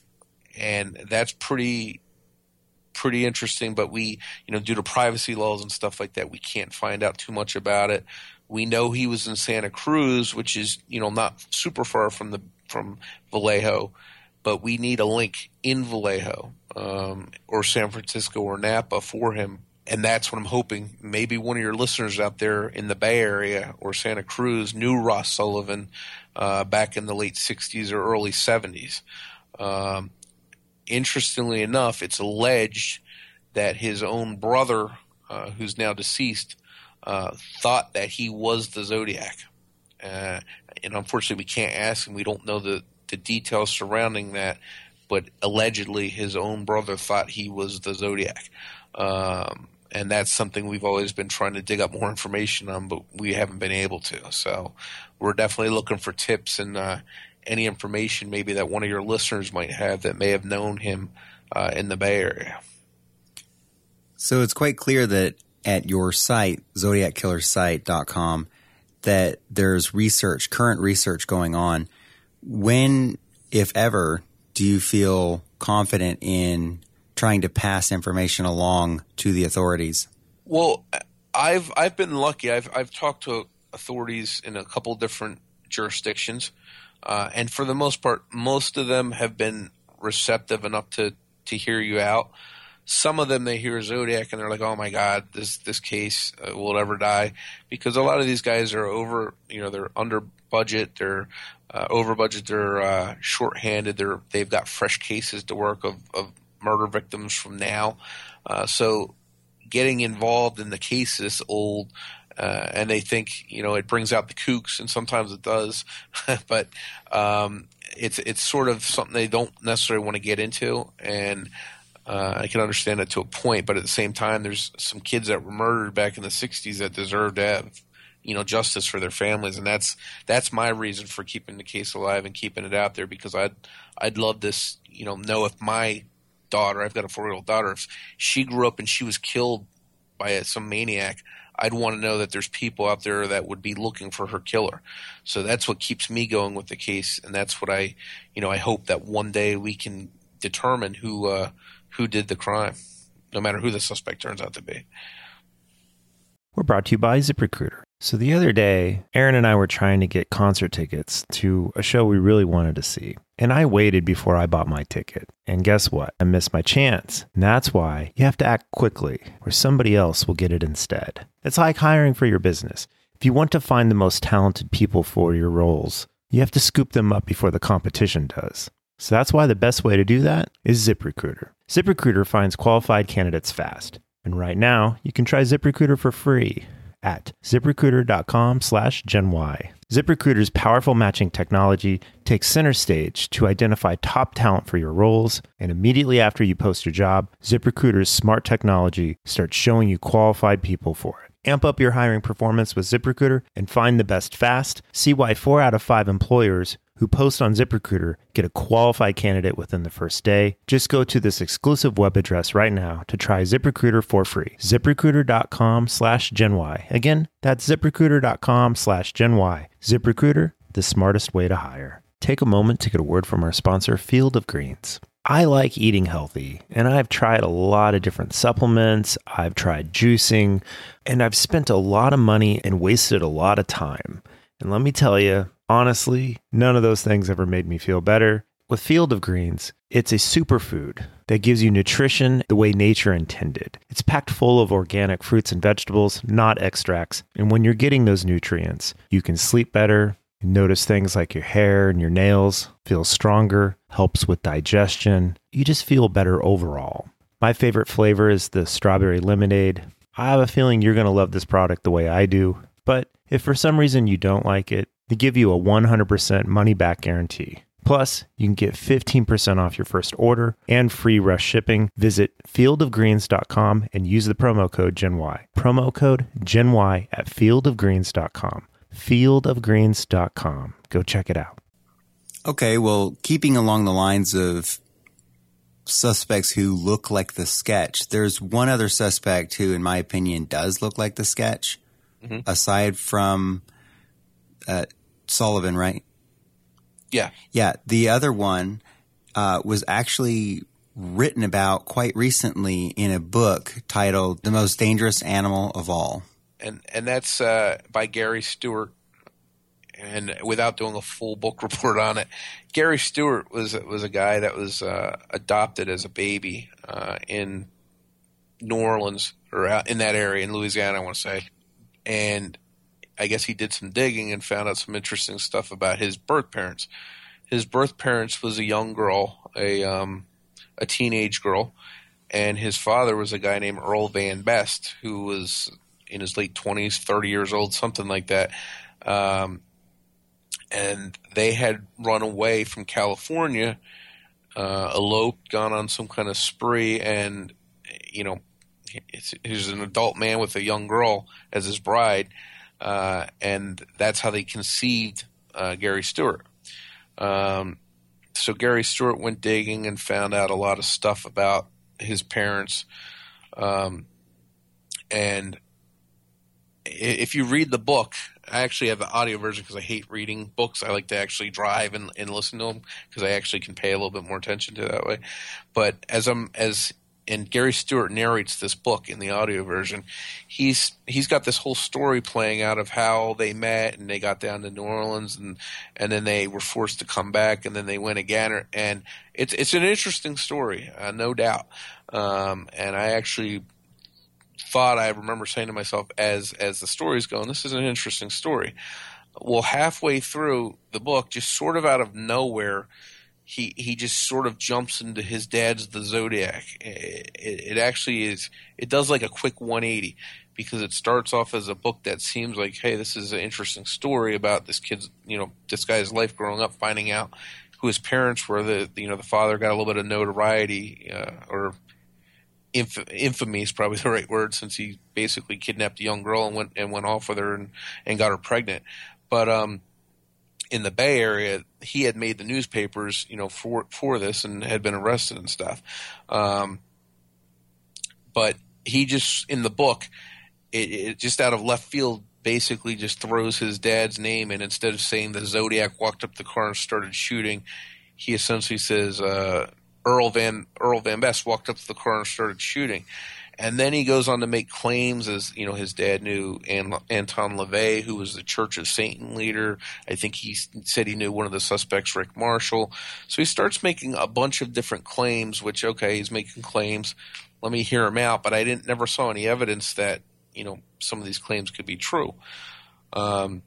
and that's pretty, pretty interesting, but we, you know, due to privacy laws and stuff like that, we can't find out too much about it. We know he was in Santa Cruz, which is, you know, not super far from the, from Vallejo, but we need a link in Vallejo, um, or San Francisco or Napa for him. And that's what I'm hoping. Maybe one of your listeners out there in the Bay Area or Santa Cruz knew Ross Sullivan uh, back in the late sixties or early seventies. Um, interestingly enough, it's alleged that his own brother, uh, who's now deceased, uh, thought that he was the Zodiac. Uh, and unfortunately, we can't ask him. We don't know the, the details surrounding that. But allegedly, his own brother thought he was the Zodiac. Um, and that's something we've always been trying to dig up more information on, but we haven't been able to. So we're definitely looking for tips and uh, any information maybe that one of your listeners might have that may have known him uh, in the Bay Area. So it's quite clear that at your site, zodiac killer site dot com, that there's research, current research going on. When, if ever, do you feel confident in trying to pass information along to the authorities? Well, I've I've been lucky. I've I've talked to authorities in a couple different jurisdictions, uh, and for the most part, most of them have been receptive enough to to hear you out. Some of them, they hear Zodiac and they're like, "Oh my God, this this case uh, will never die," because a lot of these guys are over, you know, they're under budget, they're uh, over budget, they're uh, shorthanded, they're they've got fresh cases to work of, of murder victims from now, uh, so getting involved in the case is old, uh, and they think, you know, it brings out the kooks, and sometimes it does, but um, it's it's sort of something they don't necessarily want to get into, and Uh, I can understand it to a point, but at the same time, there's some kids that were murdered back in the sixties that deserve to have, you know, justice for their families, and that's that's my reason for keeping the case alive and keeping it out there, because I'd I'd love this, you know, know if my daughter, I've got a four-year-old daughter, if she grew up and she was killed by a, some maniac, I'd want to know that there's people out there that would be looking for her killer. So that's what keeps me going with the case, and that's what I, you know, I hope that one day we can determine who uh, who did the crime, no matter who the suspect turns out to be. We're brought to you by ZipRecruiter. So the other day, Aaron and I were trying to get concert tickets to a show we really wanted to see. And I waited before I bought my ticket. And guess what? I missed my chance. And that's why you have to act quickly, or somebody else will get it instead. It's like hiring for your business. If you want to find the most talented people for your roles, you have to scoop them up before the competition does. So that's why the best way to do that is ZipRecruiter. ZipRecruiter finds qualified candidates fast. And right now, you can try ZipRecruiter for free at ZipRecruiter.com slash GenY. ZipRecruiter's powerful matching technology takes center stage to identify top talent for your roles, and immediately after you post your job, ZipRecruiter's smart technology starts showing you qualified people for it. Amp up your hiring performance with ZipRecruiter and find the best fast. See why four out of five employers who post on ZipRecruiter get a qualified candidate within the first day. Just go to this exclusive web address right now to try ZipRecruiter for free. ZipRecruiter.com slash GenY. Again, that's ZipRecruiter.com slash GenY. ZipRecruiter, the smartest way to hire. Take a moment to get a word from our sponsor, Field of Greens. I like eating healthy, and I've tried a lot of different supplements. I've tried juicing, and I've spent a lot of money and wasted a lot of time. And let me tell you, honestly, none of those things ever made me feel better. With Field of Greens, it's a superfood that gives you nutrition the way nature intended. It's packed full of organic fruits and vegetables, not extracts. And when you're getting those nutrients, you can sleep better, notice things like your hair and your nails feel stronger, helps with digestion. You just feel better overall. My favorite flavor is the strawberry lemonade. I have a feeling you're going to love this product the way I do. But if for some reason you don't like it, they give you a one hundred percent money-back guarantee. Plus, you can get fifteen percent off your first order and free rush shipping. Visit field of greens dot com and use the promo code GenY. Promo code GenY at field of greens dot com. field of greens dot com. Go check it out. Okay, well, keeping along the lines of suspects who look like the sketch, there's one other suspect who, in my opinion, does look like the sketch, mm-hmm. aside from uh, Sullivan, right? Yeah. Yeah, the other one uh, was actually written about quite recently in a book titled The Most Dangerous Animal of All. And and that's uh, by Gary Stewart. And without doing a full book report on it, Gary Stewart was was a guy that was uh, adopted as a baby uh, in New Orleans, or out in that area in Louisiana, I want to say. And I guess he did some digging and found out some interesting stuff about his birth parents. His birth parents was a young girl, a um, a teenage girl, and his father was a guy named Earl Van Best, who was in his late twenties, thirty years old, something like that. Um, and they had run away from California, uh, eloped, gone on some kind of spree, and, you know, he's an adult man with a young girl as his bride, uh, and that's how they conceived uh, Gary Stewart. Um, so Gary Stewart went digging and found out a lot of stuff about his parents. Um, and if you read the book, I actually have the audio version because I hate reading books. I like to actually drive and, and listen to them because I actually can pay a little bit more attention to it that way. But as I'm as and Gary Stewart narrates this book in the audio version, he's he's got this whole story playing out of how they met and they got down to New Orleans and and then they were forced to come back and then they went again, and it's it's an interesting story, uh, no doubt. Um, and I actually thought, I remember saying to myself as as the story's going, this is an interesting story. Well, halfway through the book, just sort of out of nowhere, he he just sort of jumps into his dad's The Zodiac. It, it, it actually is – it does like a quick one eighty because it starts off as a book that seems like, hey, this is an interesting story about this kid's – you know, this guy's life growing up, finding out who his parents were. The you know the father got a little bit of notoriety uh, or – Inf- infamy is probably the right word, since he basically kidnapped a young girl and went and went off with her and, and got her pregnant. But um, in the Bay Area, he had made the newspapers, you know, for for this and had been arrested and stuff. Um, but he just in the book, it, it just out of left field, basically just throws his dad's name in. Instead of saying the Zodiac walked up the car and started shooting, he essentially says. Uh, Earl Van Earl Van Best walked up to the car and started shooting, and then he goes on to make claims as you know his dad knew An- Anton LaVey, who was the Church of Satan leader. I think he said he knew one of the suspects, Rick Marshall. So he starts making a bunch of different claims. Which okay, he's making claims. Let me hear him out. But I didn't never saw any evidence that you know some of these claims could be true. Um,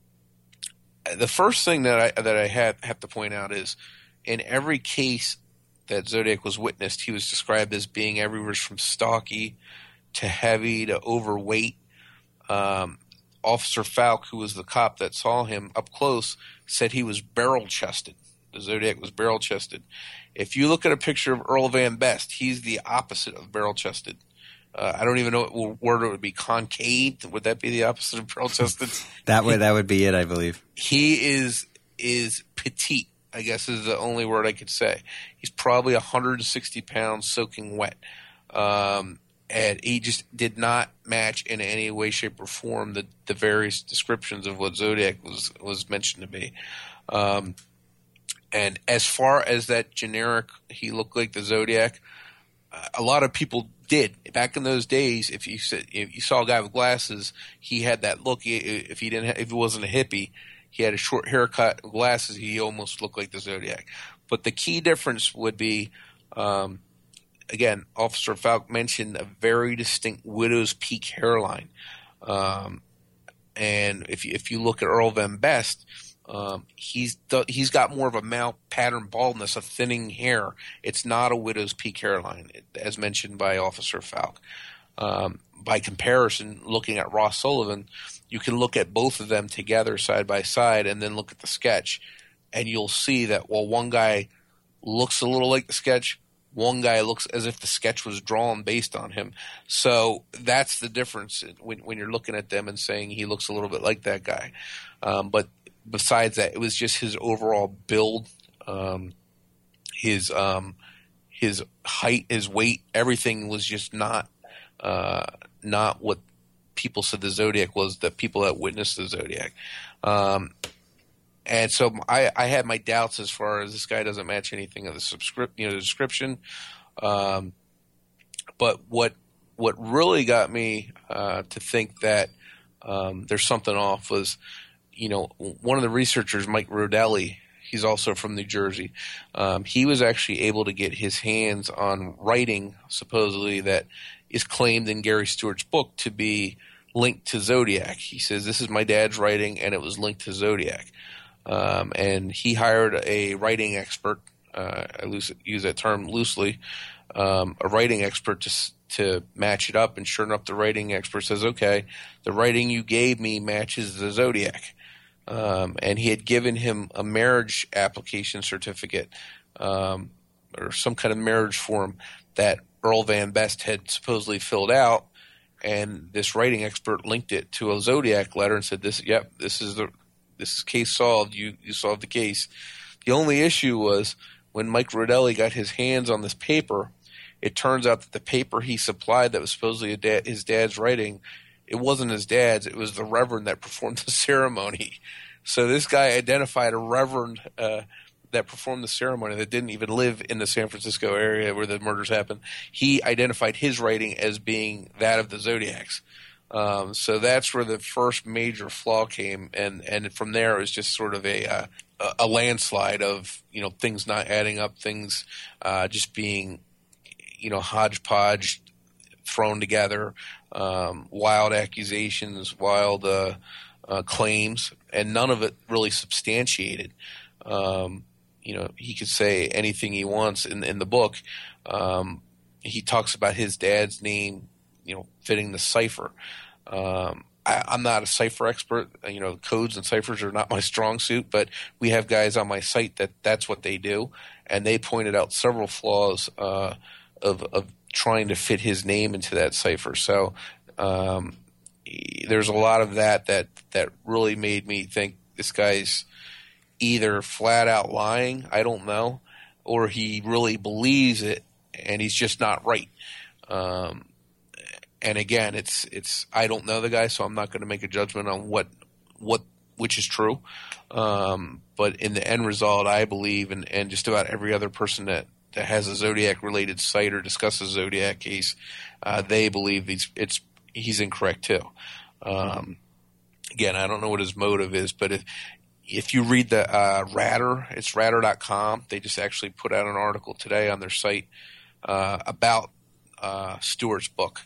the first thing that I that I had have to point out is in every case that Zodiac was witnessed, he was described as being everywhere from stocky to heavy to overweight. Um, Officer Falk, who was the cop that saw him up close, said he was barrel-chested. The Zodiac was barrel-chested. If you look at a picture of Earl Van Best, he's the opposite of barrel-chested. Uh, I don't even know what word it would be. Concave? Would that be the opposite of barrel-chested? that would that would be it, I believe. He is is petite, I guess is the only word I could say. He's probably one hundred sixty pounds soaking wet. Um, and he just did not match in any way, shape, or form the, the various descriptions of what Zodiac was, was mentioned to be. Um, and as far as that generic, he looked like the Zodiac, uh, a lot of people did. Back in those days, if you said, if you saw a guy with glasses, he had that look. If he didn't, have, if he wasn't a hippie, he had a short haircut, glasses. He almost looked like the Zodiac. But the key difference would be, um, again, Officer Falk mentioned a very distinct widow's peak hairline. Um, and if you, if you look at Earl Van Best, um, he's he's got more of a mouth pattern baldness, a thinning hair. It's not a widow's peak hairline, as mentioned by Officer Falk. Um, by comparison, looking at Ross Sullivan, you can look at both of them together side by side and then look at the sketch, and you'll see that while one guy looks a little like the sketch, one guy looks as if the sketch was drawn based on him. So that's the difference when, when you're looking at them and saying he looks a little bit like that guy. Um, but besides that, it was just his overall build, um, his um, his height, his weight, everything was just not uh, not what people said the Zodiac was, the people that witnessed the Zodiac. Um, and so I, I had my doubts as far as this guy doesn't match anything of the subscript, you know, the description. Um, but what what really got me uh, to think that um, there's something off was, you know, one of the researchers, Mike Rodelli, he's also from New Jersey. Um, he was actually able to get his hands on writing, supposedly, that is claimed in Gary Stewart's book to be linked to Zodiac. He says, this is my dad's writing, and it was linked to Zodiac. Um, and he hired a writing expert, uh, I loose, use that term loosely, um, a writing expert to to match it up. And sure enough, the writing expert says, okay, the writing you gave me matches the Zodiac. Um, and he had given him a marriage application certificate um, or some kind of marriage form that Earl Van Best had supposedly filled out. And this writing expert linked it to a Zodiac letter and said, "This, yep, this is the this is case solved. You you solved the case." The only issue was when Mike Rodelli got his hands on this paper. It turns out that the paper he supplied that was supposedly a da- his dad's writing, it wasn't his dad's. It was the reverend that performed the ceremony. So this guy identified a reverend uh, that performed the ceremony that didn't even live in the San Francisco area where the murders happened. He identified his writing as being that of the Zodiacs. Um, so that's where the first major flaw came, and, and from there it was just sort of a uh, a landslide of, you know, things not adding up, things uh, just being, you know, hodgepodge thrown together, um, wild accusations, wild uh, uh, claims, and none of it really substantiated. Um, you know, he could say anything he wants in in the book. Um, he talks about his dad's name, you know, fitting the cipher. Um, I, I'm not a cipher expert. You know, codes and ciphers are not my strong suit, but we have guys on my site that that's what they do, and they pointed out several flaws uh, of, of trying to fit his name into that cipher. So um, there's a lot of that that that really made me think this guy's either flat out lying, I don't know, or he really believes it and he's just not right. Um, and again, it's it's I don't know the guy, so I'm not going to make a judgment on what what which is true. Um, but in the end result, I believe, and, and just about every other person that, that has a Zodiac related site or discusses Zodiac case, uh, they believe he's it's he's incorrect too. Um, again, I don't know what his motive is, but if if you read the uh, Ratter, it's ratter dot com. They just actually put out an article today on their site uh, about uh, Stewart's book.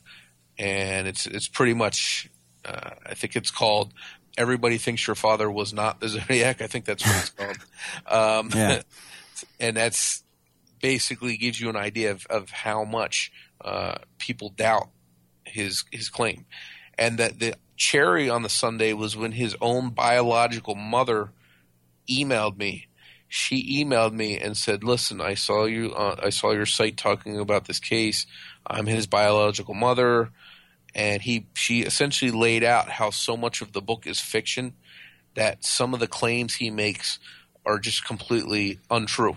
And it's it's pretty much, uh, I think it's called "Everybody Thinks Your Father Was Not the Zodiac." I think that's what it's called. Um, yeah. And that's basically gives you an idea of, of how much uh, people doubt his his claim. And that the cherry on the sundae was when his own biological mother emailed me. She emailed me and said, "Listen, I saw you. Uh, I saw your site talking about this case. I'm his biological mother." And he, she essentially laid out how so much of the book is fiction that some of the claims he makes are just completely untrue.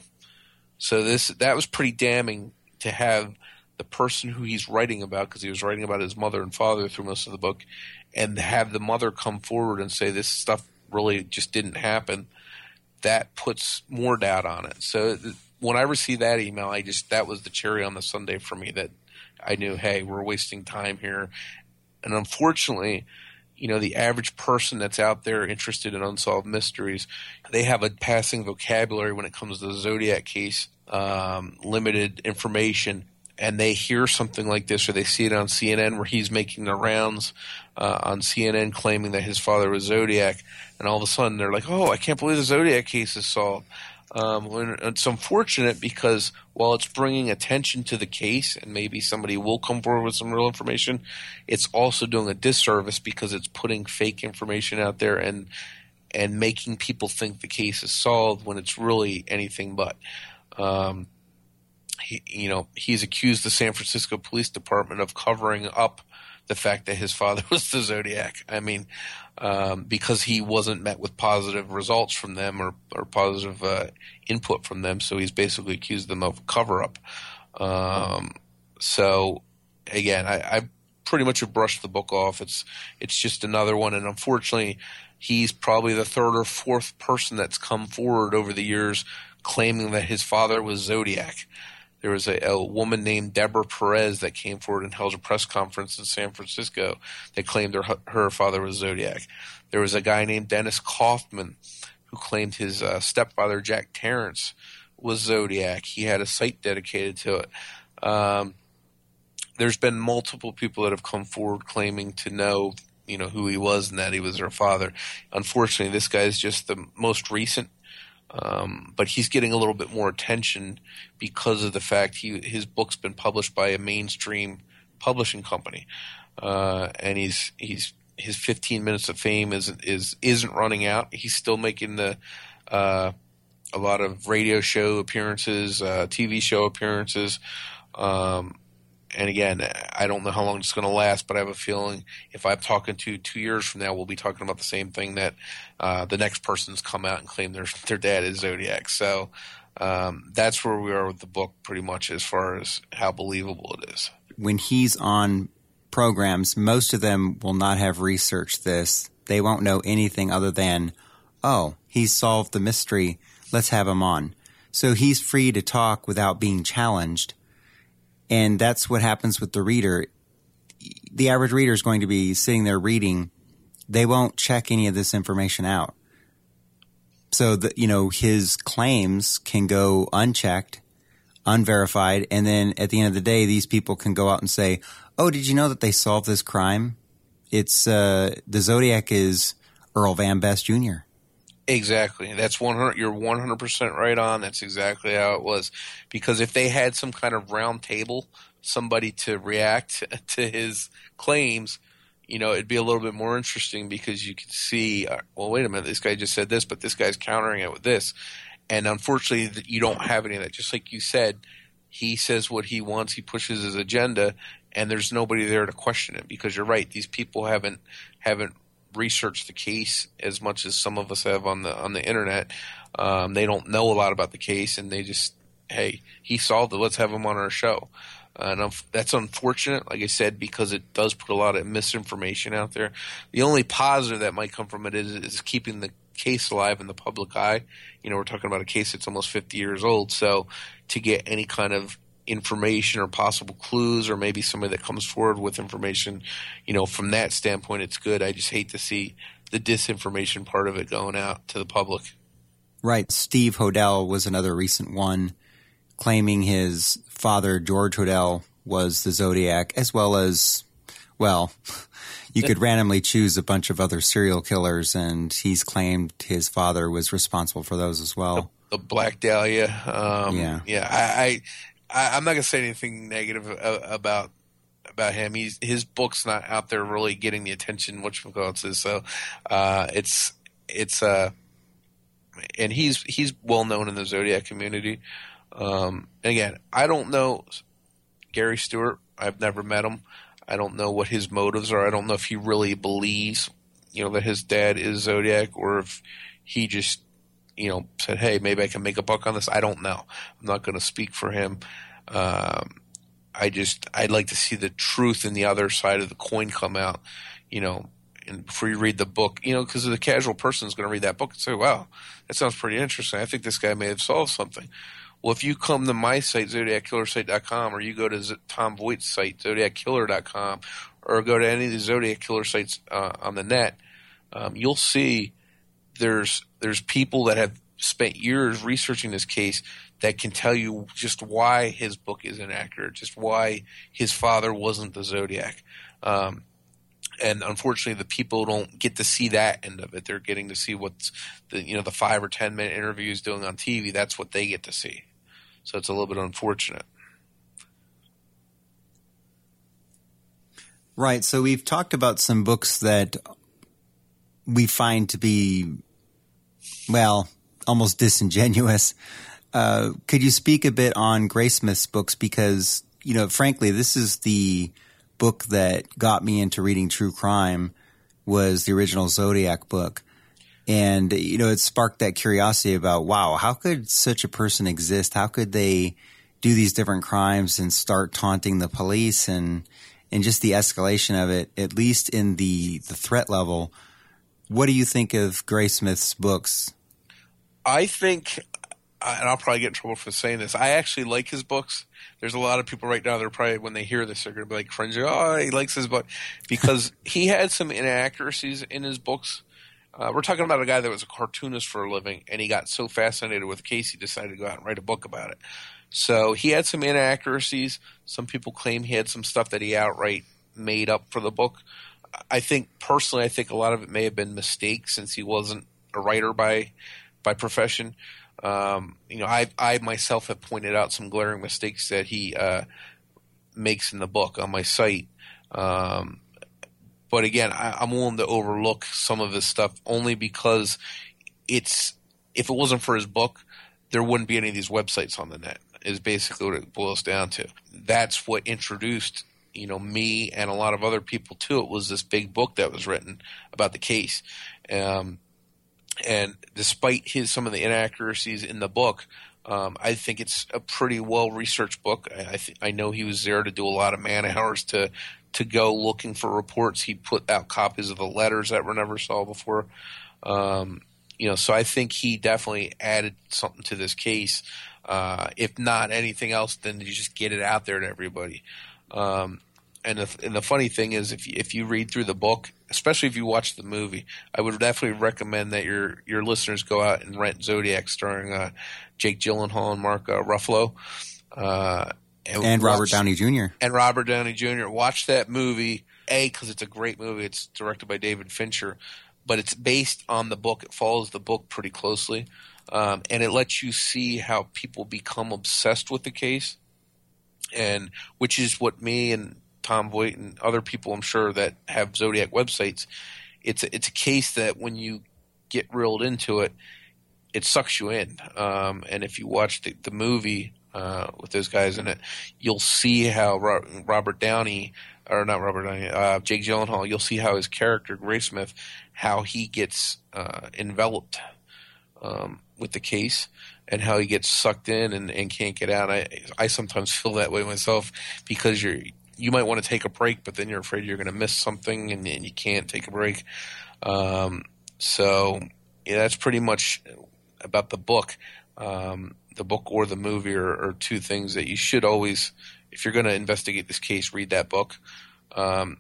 So this, that was pretty damning to have the person who he's writing about, because he was writing about his mother and father through most of the book, and have the mother come forward and say this stuff really just didn't happen. That puts more doubt on it. So when I received that email, I just, that was the cherry on the sundae for me, that I knew, hey, we're wasting time here. And unfortunately, you know, the average person that's out there interested in unsolved mysteries, they have a passing vocabulary when it comes to the Zodiac case, um, limited information, and they hear something like this, or they see it on C N N where he's making the rounds uh, on C N N claiming that his father was Zodiac, and all of a sudden they're like, oh, I can't believe the Zodiac case is solved. Um, it's unfortunate because while it's bringing attention to the case and maybe somebody will come forward with some real information, it's also doing a disservice because it's putting fake information out there and and making people think the case is solved when it's really anything but. Um, he, you know, he's accused the San Francisco Police Department of covering up the fact that his father was the Zodiac. I mean, um, because he wasn't met with positive results from them or, or positive uh, input from them, so he's basically accused them of cover-up. Um, so, again, I, I pretty much have brushed the book off. It's it's just another one, and unfortunately, he's probably the third or fourth person that's come forward over the years claiming that his father was Zodiac. There was a, a woman named Deborah Perez that came forward and held a press conference in San Francisco that claimed her, her father was Zodiac. There was a guy named Dennis Kaufman who claimed his uh, stepfather, Jack Terrence, was Zodiac. He had a site dedicated to it. Um, there's been multiple people that have come forward claiming to know, you know, who he was and that he was their father. Unfortunately, this guy is just the most recent Um, but he's getting a little bit more attention because of the fact he his book's been published by a mainstream publishing company, uh, and he's he's his fifteen minutes of fame is is isn't running out. He's still making the uh, a lot of radio show appearances, uh, T V show appearances. Um, and again, I don't know how long it's going to last, but I have a feeling if I'm talking to two years from now, we'll be talking about the same thing, that uh, the next person's come out and claim their their dad is Zodiac. So um, that's where we are with the book, pretty much, as far as how believable it is. When he's on programs, most of them will not have researched this. They won't know anything other than, oh, he's solved the mystery, let's have him on. So he's free to talk without being challenged. And that's what happens with the reader. The average reader is going to be sitting there reading. They won't check any of this information out. So, the, you know, his claims can go unchecked, unverified, and then at the end of the day, these people can go out and say, oh, did you know that they solved this crime? It's uh, the Zodiac is Earl Van Best Junior Exactly. That's one hundred. You're one hundred percent right on. That's exactly how it was. Because if they had some kind of round table, somebody to react to his claims, you know, it'd be a little bit more interesting, because you could see, uh, well, wait a minute, this guy just said this, but this guy's countering it with this. And unfortunately, you don't have any of that. Just like you said, he says what he wants, he pushes his agenda, and there's nobody there to question it, because you're right. These people haven't haven't researched the case as much as some of us have on the on the internet. Um, they don't know a lot about the case, and they just, hey, he solved it, let's have him on our show. Uh, and um, that's unfortunate, like I said, because it does put a lot of misinformation out there. The only positive that might come from it is, is keeping the case alive in the public eye. You know, we're talking about a case that's almost fifty years old, so to get any kind of information or possible clues, or maybe somebody that comes forward with information, you know, from that standpoint, it's good. I just hate to see the disinformation part of it going out to the public. Right. Steve Hodel was another recent one, claiming his father, George Hodel, was the Zodiac, as well as, well, you could randomly choose a bunch of other serial killers, and he's claimed his father was responsible for those as well. The, the Black Dahlia. Um, yeah. Yeah. I, I I, I'm not gonna say anything negative about about him. He's his book's not out there really getting the attention whatchamacallit is. So uh, it's it's uh, and he's he's well known in the Zodiac community. Um, again, I don't know Gary Stewart. I've never met him. I don't know what his motives are. I don't know if he really believes, you know, that his dad is Zodiac, or if he just, you know, said, hey, maybe I can make a buck on this. I don't know. I'm not going to speak for him. Um, I just, I'd like to see the truth in the other side of the coin come out, you know, and before you read the book, you know, because the casual person is going to read that book and say, wow, that sounds pretty interesting. I think this guy may have solved something. Well, if you come to my site, zodiac killer site dot com, or you go to Z- Tom Voigt's site, zodiac killer dot com, or go to any of the Zodiac Killer sites uh, on the net, um, you'll see there's there's people that have spent years researching this case that can tell you just why his book is inaccurate, just why his father wasn't the Zodiac. Um, and unfortunately, the people don't get to see that end of it. They're getting to see what's the you know the five or ten minute interviews doing on T V. That's what they get to see. So it's a little bit unfortunate. Right. So we've talked about some books that we find to be, well, almost disingenuous. Uh, could you speak a bit on Graysmith's books? Because, you know, frankly, this is the book that got me into reading true crime, was the original Zodiac book. And, you know, it sparked that curiosity about, wow, how could such a person exist? How could they do these different crimes and start taunting the police, and and just the escalation of it, at least in the, the threat level? What do you think of Graysmith's books? I think, and I'll probably get in trouble for saying this, I actually like his books. There's a lot of people right now that are probably, when they hear this, they're going to be like cringing, oh, he likes his book. Because he had some inaccuracies in his books. Uh, we're talking about a guy that was a cartoonist for a living, and he got so fascinated with the case he decided to go out and write a book about it. So he had some inaccuracies. Some people claim he had some stuff that he outright made up for the book. I think, personally, I think a lot of it may have been mistakes, since he wasn't a writer by by profession. Um, you know, I I myself have pointed out some glaring mistakes that he uh, makes in the book on my site. Um, but again, I, I'm willing to overlook some of his stuff only because it's if it wasn't for his book, there wouldn't be any of these websites on the net. Is basically what it boils down to. That's what introduced, you know, me and a lot of other people to it, was this big book that was written about the case. Um, and despite his some of the inaccuracies in the book, um, I think it's a pretty well researched book. I I, th- I know he was there to do a lot of man hours to to go looking for reports. He put out copies of the letters that were never saw before. Um, you know, so I think he definitely added something to this case. Uh, if not anything else, then you just get it out there to everybody. Um, and, the, and the funny thing is, if you, if you read through the book, especially if you watch the movie, I would definitely recommend that your your listeners go out and rent Zodiac, starring uh, Jake Gyllenhaal and Mark uh, Ruffalo, uh, and, and Robert watch, Downey Junior and Robert Downey Junior Watch that movie, A, because it's a great movie. It's directed by David Fincher, but it's based on the book. It follows the book pretty closely. Um, and it lets you see how people become obsessed with the case, and which is what me and Tom Voigt and other people, I'm sure, that have Zodiac websites, it's a, it's a case that when you get reeled into it, it sucks you in. Um, and if you watch the, the movie uh, with those guys in it, you'll see how Ro- Robert Downey, or not Robert Downey, uh, Jake Gyllenhaal, you'll see how his character, Graysmith, how he gets uh, enveloped um, with the case, and how he gets sucked in and, and can't get out. I I sometimes feel that way myself, because you're you might want to take a break, but then you're afraid you're going to miss something, and, and you can't take a break. Um, so yeah, that's pretty much about the book. Um, the book or the movie are, are two things that you should always, if you're going to investigate this case, read that book. Um,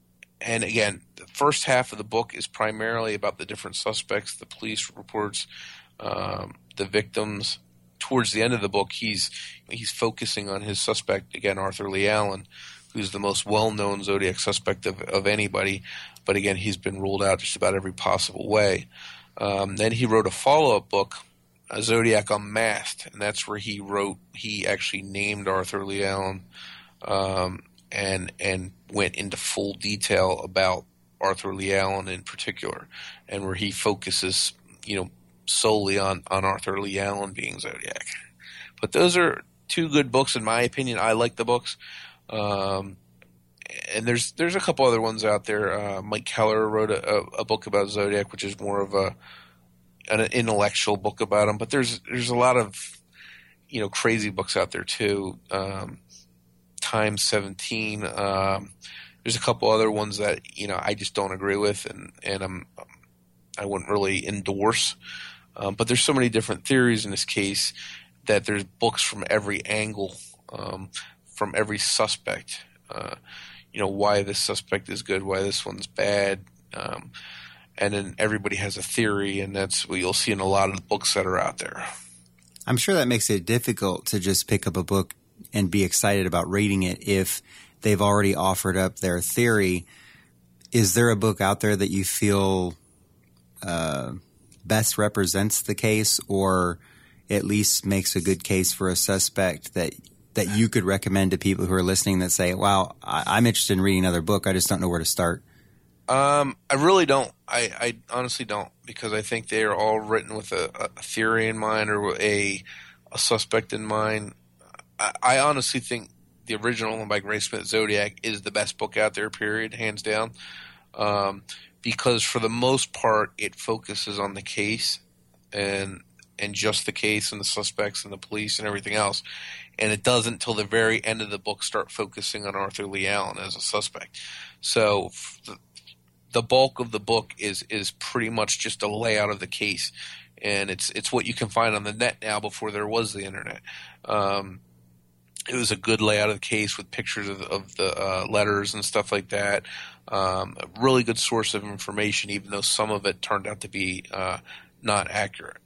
and again, the first half of the book is primarily about the different suspects, the police reports, um, the victims. Towards the end of the book, he's he's focusing on his suspect, again, Arthur Lee Allen, who's the most well-known Zodiac suspect of, of anybody. But again, he's been ruled out just about every possible way. Um, then he wrote a follow-up book, a Zodiac Unmasked, and that's where he wrote, he actually named Arthur Lee Allen, um, and and went into full detail about Arthur Lee Allen in particular, and where he focuses, you know, solely on, on Arthur Lee Allen being Zodiac. But those are two good books in my opinion. I like the books. Um, and there's there's a couple other ones out there. Uh, Mike Keller wrote a, a book about Zodiac, which is more of a an intellectual book about him. But there's there's a lot of, you know, crazy books out there too. Um, Time seventeen. Um, there's a couple other ones that, you know, I just don't agree with, and and I'm I wouldn't really endorse. Um, but there's so many different theories in this case that there's books from every angle, um, from every suspect. Uh, you know, why this suspect is good, why this one's bad. Um, and then everybody has a theory, and that's what you'll see in a lot of the books that are out there. I'm sure that makes it difficult to just pick up a book and be excited about reading it if they've already offered up their theory. Is there a book out there that you feel uh, best represents the case, or at least makes a good case for a suspect that that you could recommend to people who are listening that say, wow, I, I'm interested in reading another book, I just don't know where to start? Um, I really don't. I, I honestly don't, because I think they are all written with a, a theory in mind, or a a suspect in mind. I, I honestly think the original one by Graysmith, Zodiac, is the best book out there, period, hands down. Um, because for the most part, it focuses on the case and and just the case and the suspects and the police and everything else. And it doesn't till the very end of the book start focusing on Arthur Lee Allen as a suspect. So the, the bulk of the book is is pretty much just a layout of the case, and it's it's what you can find on the net now before there was the internet. Um, it was a good layout of the case with pictures of, of the uh, letters and stuff like that. Um, a really good source of information, even though some of it turned out to be uh, not accurate.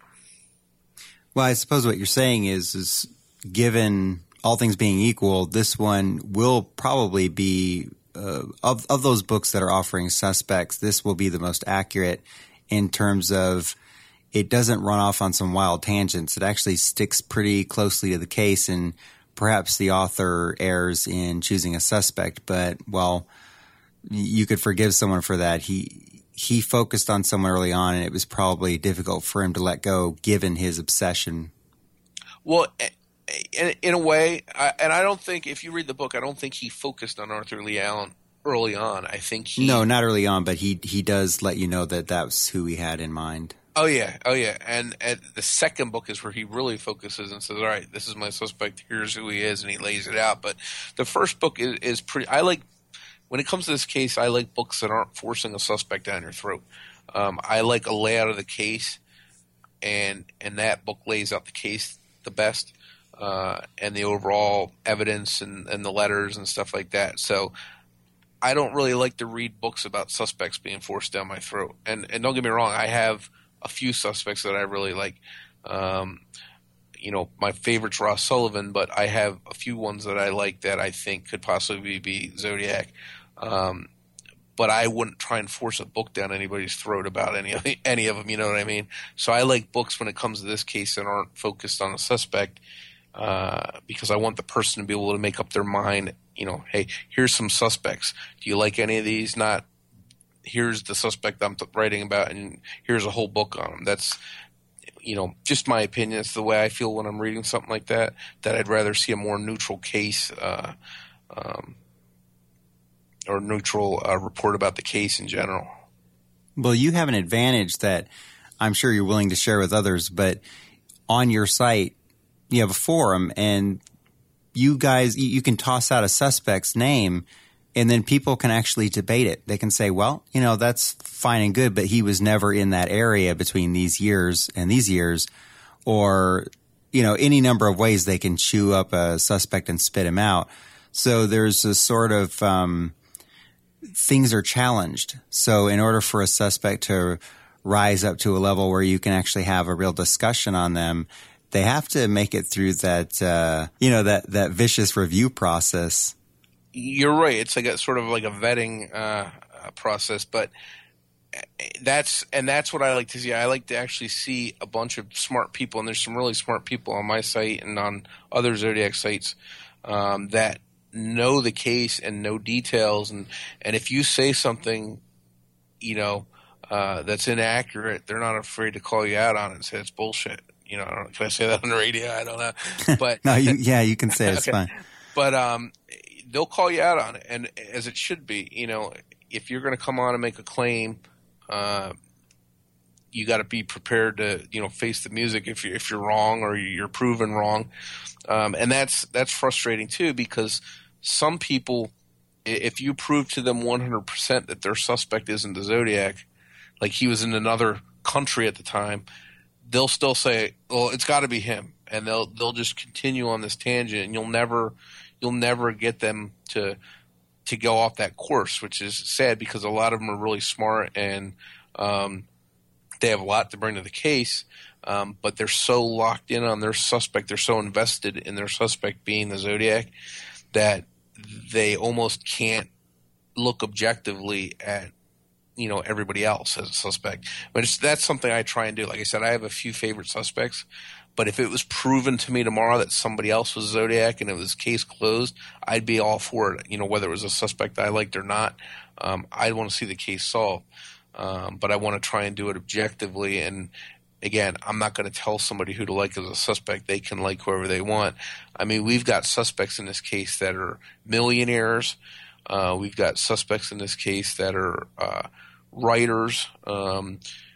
Well, I suppose what you're saying is, is given all things being equal, this one will probably be, uh, of, of those books that are offering suspects, this will be the most accurate in terms of it doesn't run off on some wild tangents. It actually sticks pretty closely to the case, and perhaps the author errs in choosing a suspect. But, well, you could forgive someone for that. He he focused on someone early on, and it was probably difficult for him to let go given his obsession. Well, in, in a way, I, and I don't think, if you read the book, I don't think he focused on Arthur Lee Allen early on. I think he... No, not early on, but he he does let you know that that's who he had in mind. Oh, yeah. Oh, yeah. And, and the second book is where he really focuses and says, all right, this is my suspect. Here's who he is. And he lays it out. But the first book is, is pretty – I like – when it comes to this case, I like books that aren't forcing a suspect down your throat. Um, I like a layout of the case, and and that book lays out the case the best, uh, and the overall evidence and, and the letters and stuff like that. So I don't really like to read books about suspects being forced down my throat. And, and don't get me wrong, I have – a few suspects that I really like. Um, you know, my favorite's Ross Sullivan, but I have a few ones that I like that I think could possibly be Zodiac. Um, but I wouldn't try and force a book down anybody's throat about any of, any of them, you know what I mean? So I like books when it comes to this case that aren't focused on a suspect, uh, because I want the person to be able to make up their mind, you know, hey, here's some suspects. Do you like any of these? Not, here's the suspect I'm writing about, and here's a whole book on him. That's, you know, just my opinion. It's the way I feel when I'm reading something like that, that I'd rather see a more neutral case uh, um, or neutral uh, report about the case in general. Well, you have an advantage that I'm sure you're willing to share with others, but on your site, you have a forum, and you guys, you can toss out a suspect's name, and then people can actually debate it. They can say, well, you know, that's fine and good, but he was never in that area between these years and these years. Or, you know, any number of ways they can chew up a suspect and spit him out. So there's a sort of um, things are challenged. So in order for a suspect to rise up to a level where you can actually have a real discussion on them, they have to make it through that, uh, you know, that, that vicious review process. You're right. It's like a sort of like a vetting uh, process, but that's and that's what I like to see. I like to actually see a bunch of smart people, and there's some really smart people on my site and on other Zodiac sites um, that know the case and know details. And, and if you say something, you know, uh, that's inaccurate, they're not afraid to call you out on it and say it's bullshit. You know, I don't, can I say that on the radio? I don't know. But no, you, yeah, you can say it. It's okay. fine. But um, they'll call you out on it, and as it should be. You know, if you're going to come on and make a claim, uh, you got to be prepared to, you know, face the music if you if you're wrong or you're proven wrong, um, and that's that's frustrating too, because some people, if you prove to them one hundred percent that their suspect isn't the Zodiac, like he was in another country at the time, they'll still say, "Well, it's got to be him," and they'll they'll just continue on this tangent, and you'll never you'll never get them to to go off that course, which is sad because a lot of them are really smart and um, they have a lot to bring to the case, um, but they're so locked in on their suspect, they're so invested in their suspect being the Zodiac that they almost can't look objectively at, you know, everybody else as a suspect. But it's, that's something I try and do. Like I said, I have a few favorite suspects, but if it was proven to me tomorrow that somebody else was Zodiac and it was case closed, I'd be all for it. You know, whether it was a suspect I liked or not, um, I'd want to see the case solved. Um, but I want to try and do it objectively. And again, I'm not going to tell somebody who to like as a suspect. They can like whoever they want. I mean, we've got suspects in this case that are millionaires. Uh, we've got suspects in this case that are uh, writers. Um,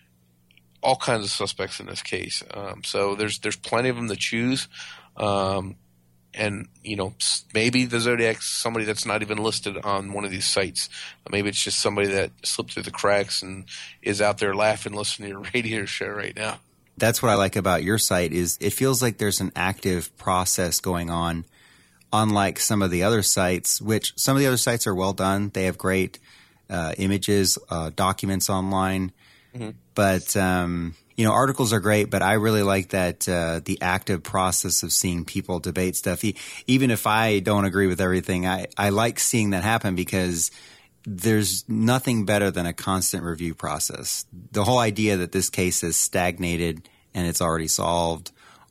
all kinds of suspects in this case. Um, so there's there's plenty of them to choose. Um, and, you know, maybe the Zodiac's somebody that's not even listed on one of these sites. Maybe it's just somebody that slipped through the cracks and is out there laughing, listening to your radio show right now. That's what I like about your site is it feels like there's an active process going on, unlike some of the other sites, which some of the other sites are well done. They have great uh, images, uh, documents online. Mm-hmm. But, um, you know, articles are great, but I really like that uh, the active process of seeing people debate stuff. E- even if I don't agree with everything, I, I like seeing that happen because there's nothing better than a constant review process. The whole idea that this case has stagnated and it's already solved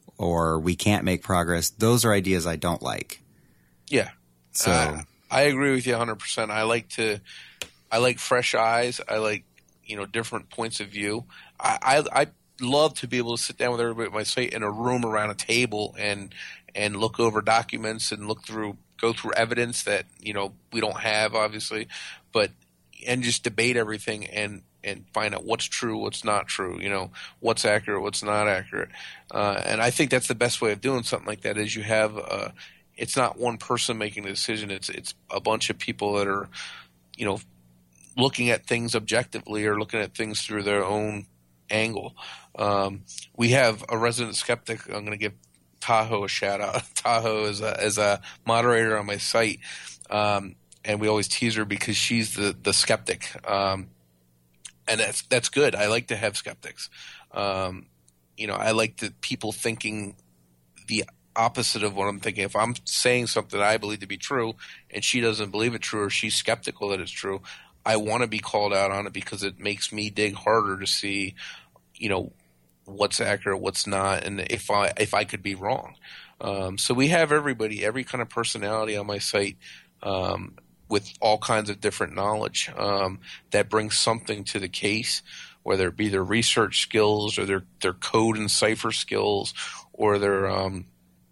or we can't make progress, those are ideas I don't like. Yeah. So uh, I agree with you one hundred percent. I like to I like fresh eyes. I like, you know, different points of view. I, I, I love to be able to sit down with everybody at my site in a room around a table and and look over documents and look through go through evidence that, you know, we don't have, obviously, but and just debate everything and and find out what's true, what's not true, you know, what's accurate, what's not accurate. Uh, and I think that's the best way of doing something like that is you have uh, it's not one person making the decision. It's it's a bunch of people that are, you know, looking at things objectively or looking at things through their own angle. Um, we have a resident skeptic. I'm going to give Tahoe a shout out. Tahoe is a, is a moderator on my site. Um, and we always tease her because she's the, the skeptic. Um, and that's, that's good. I like to have skeptics. Um, you know, I like the people thinking the opposite of what I'm thinking. If I'm saying something I believe to be true and she doesn't believe it true or she's skeptical that it's true, I want to be called out on it because it makes me dig harder to see, you know, what's accurate, what's not, and if I if I could be wrong. Um, so we have everybody, every kind of personality on my site um, with all kinds of different knowledge um, that brings something to the case, whether it be their research skills or their, their code and cipher skills or their, um,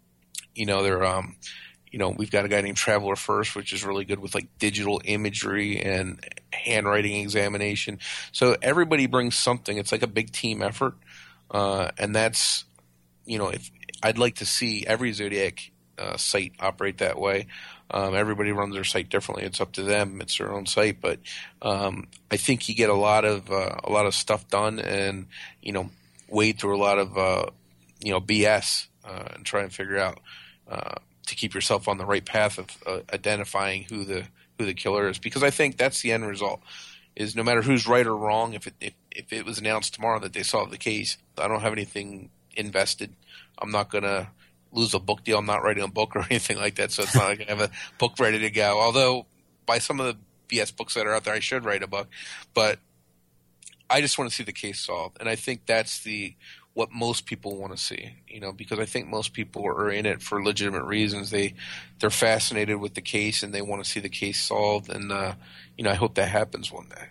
you know, their um, you know, we've got a guy named Traveler First, which is really good with like digital imagery and handwriting examination. So everybody brings something. It's like a big team effort. Uh, and that's, you know, if I'd like to see every Zodiac uh, site operate that way. Um, everybody runs their site differently. It's up to them. It's their own site. But um, I think you get a lot of uh, a lot of stuff done and, you know, wade through a lot of, uh, you know, B S uh, and try and figure out uh, to keep yourself on the right path of uh, identifying who the who the killer is. Because I think that's the end result is no matter who's right or wrong, if it, if, if it was announced tomorrow that they solved the case, I don't have anything invested. I'm not going to lose a book deal. I'm not writing a book or anything like that, so it's not like I have a book ready to go. Although by some of the B S books that are out there, I should write a book. But I just want to see the case solved, and I think that's the what most people want to see, you know, because I think most people are in it for legitimate reasons. They they're fascinated with the case and they want to see the case solved, and uh, you know, I hope that happens one day.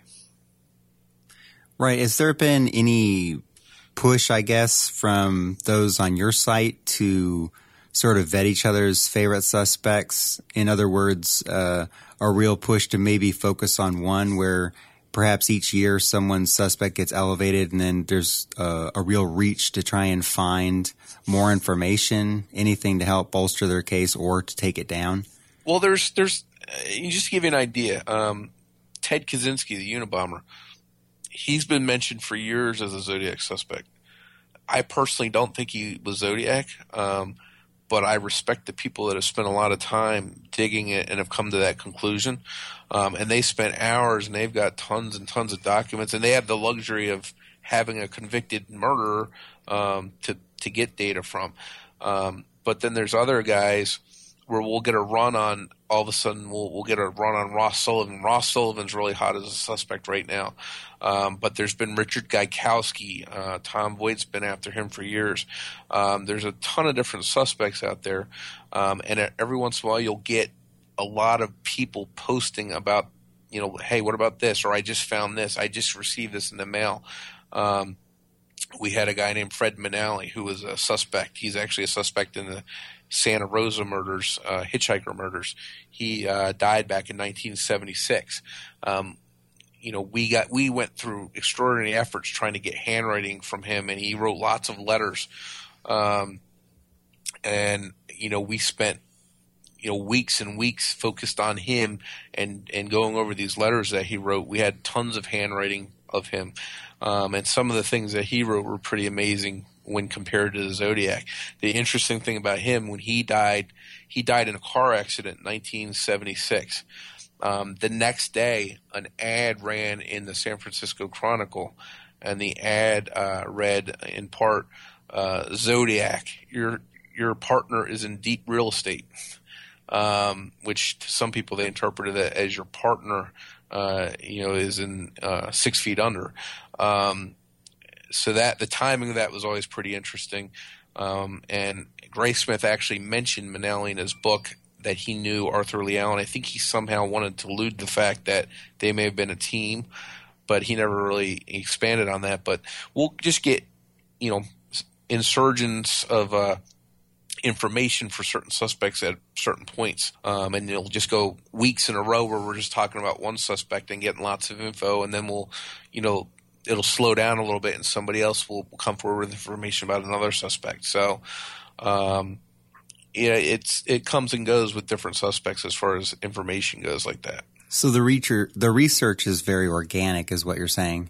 Right. Has there been any push, I guess, from those on your site to sort of vet each other's favorite suspects? In other words, uh, a real push to maybe focus on one where perhaps each year someone's suspect gets elevated and then there's uh, a real reach to try and find more information, anything to help bolster their case or to take it down? Well, there's, there's, uh, just to give you an idea, um, Ted Kaczynski, the Unabomber, he's been mentioned for years as a Zodiac suspect. I personally don't think he was Zodiac, um, but I respect the people that have spent a lot of time digging it and have come to that conclusion. Um, and they spent hours, and they've got tons and tons of documents, and they have the luxury of having a convicted murderer um, to to get data from. Um, but then there's other guys where we'll get a run on. All of a sudden, we'll we'll get a run on Ross Sullivan. Ross Sullivan's really hot as a suspect right now. Um, but there's been Richard Gaikowski. Uh, Tom Voigt's been after him for years. Um, there's a ton of different suspects out there, um, and every once in a while, you'll get a lot of people posting about, you know, hey, what about this? Or I just found this. I just received this in the mail. Um, we had a guy named Fred Manali who was a suspect. He's actually a suspect in the Santa Rosa murders, uh, hitchhiker murders. He uh, died back in nineteen seventy-six. Um, you know, we got we went through extraordinary efforts trying to get handwriting from him, and he wrote lots of letters. Um, and you know, we spent you know weeks and weeks focused on him and and going over these letters that he wrote. We had tons of handwriting of him, um, and some of the things that he wrote were pretty amazing when compared to the Zodiac. The interesting thing about him, when he died, he died in a car accident in nineteen seventy-six. Um, the next day, an ad ran in the San Francisco Chronicle, and the ad uh, read in part, uh, Zodiac, your your partner is in deep real estate. um, which to some people they interpreted it as your partner, uh, you know, is in uh, Six Feet Under. Um, so that the timing of that was always pretty interesting. Um, and Graysmith actually mentioned Minnelli in his book that he knew Arthur Lee Allen. I think he somehow wanted to allude to the fact that they may have been a team, but he never really expanded on that. But we'll just get, you know, insurgence of uh, information for certain suspects at certain points. Um, and it'll just go weeks in a row where we're just talking about one suspect and getting lots of info, and then we'll, you know, it'll slow down a little bit and somebody else will come forward with information about another suspect. So, um, yeah, it's it comes and goes with different suspects as far as information goes like that. So the research, the research is very organic, is what you're saying.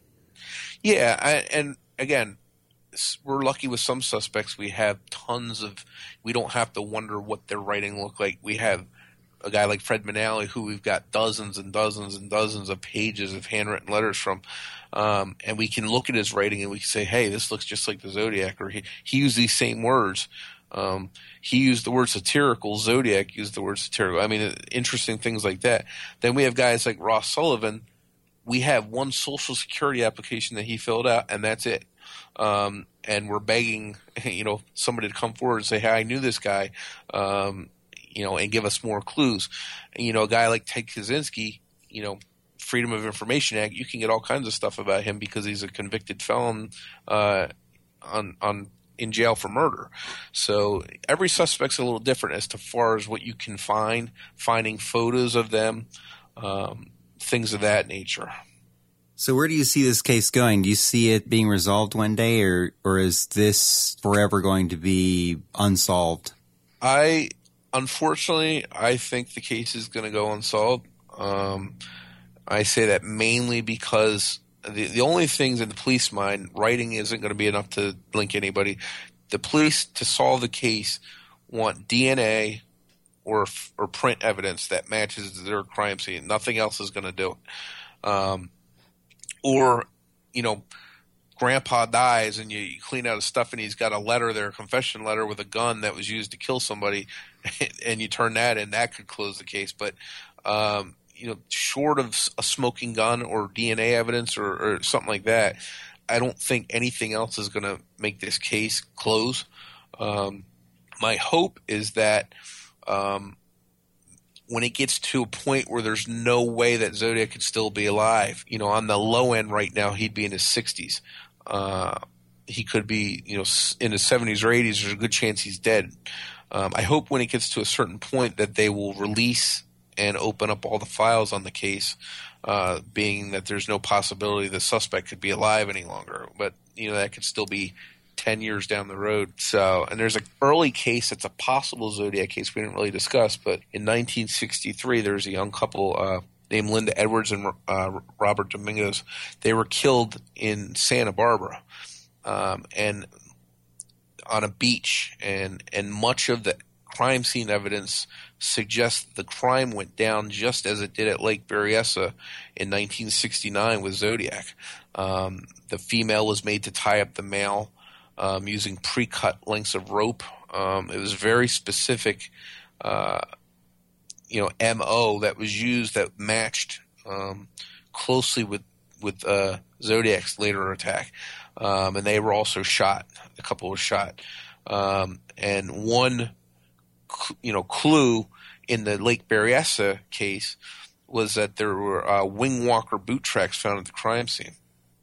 Yeah, I, and again, we're lucky with some suspects. We have tons of – we don't have to wonder what their writing looked like. We have a guy like Fred Minnelli who we've got dozens and dozens and dozens of pages of handwritten letters from. Um, and we can look at his writing and we can say, hey, this looks just like the Zodiac, or he, he used these same words. Um, he used the word satirical. Zodiac used the word satirical. I mean, interesting things like that. Then we have guys like Ross Sullivan. We have one Social Security application that he filled out, and that's it. Um, and we're begging, you know, somebody to come forward and say, hey, I knew this guy, um, you know, and give us more clues. And, you know, a guy like Ted Kaczynski, you know, Freedom of Information Act, you can get all kinds of stuff about him because he's a convicted felon uh, on on in jail for murder. So every suspect's a little different as to far as what you can find, finding photos of them, um, things of that nature. So where do you see this case going? Do you see it being resolved one day, or or is this forever going to be unsolved? I, unfortunately, I think the case is going to go unsolved. Um, I say that mainly because the the only things in the police mind, writing isn't going to be enough to link anybody. The police, to solve the case, want D N A or or print evidence that matches their crime scene. Nothing else is going to do it. Um, or, you know, grandpa dies and you, you clean out his stuff and he's got a letter there, a confession letter with a gun that was used to kill somebody, and you turn that in, that could close the case. But um, you know, short of a smoking gun or D N A evidence or, or something like that, I don't think anything else is going to make this case close. Um, my hope is that um, when it gets to a point where there's no way that Zodiac could still be alive, you know, on the low end right now, he'd be in his sixties. Uh, he could be, you know, in his seventies or eighties. There's a good chance he's dead. Um, I hope when it gets to a certain point that they will release and open up all the files on the case, uh, being that there's no possibility the suspect could be alive any longer. But, you know, that could still be ten years down the road. So, and there's an early case that's a possible Zodiac case we didn't really discuss, but in nineteen sixty-three, there was a young couple uh, named Linda Edwards and uh, Robert Domingos. They were killed in Santa Barbara um, and on a beach, and, and much of the crime scene evidence suggests the crime went down just as it did at Lake Berryessa in nineteen sixty-nine with Zodiac. Um, the female was made to tie up the male um, using pre-cut lengths of rope. Um, it was very specific, uh, you know, M O that was used that matched um, closely with with uh, Zodiac's later attack, um, and they were also shot. A couple were shot, um, and one, you know, clue in the Lake Berryessa case was that there were uh, wing walker boot tracks found at the crime scene.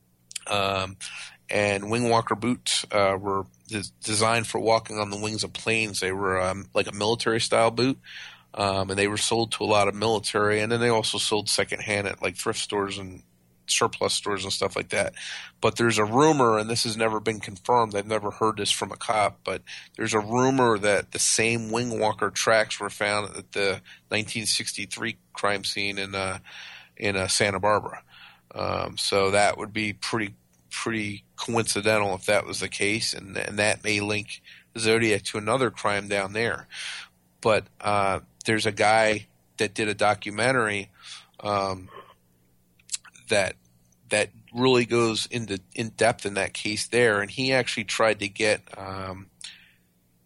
Um, and wing walker boots uh, were des- designed for walking on the wings of planes. They were um, like a military style boot, um, and they were sold to a lot of military. And then they also sold secondhand at like thrift stores and surplus stores and stuff like that. But there's a rumor, and this has never been confirmed. I've never heard this from a cop, but there's a rumor that the same wing walker tracks were found at the nineteen sixty-three crime scene in uh, in uh, Santa Barbara. Um, so that would be pretty pretty coincidental if that was the case, and, and that may link Zodiac to another crime down there. But uh, there's a guy that did a documentary um, that that really goes into in depth in that case there, and he actually tried to get um,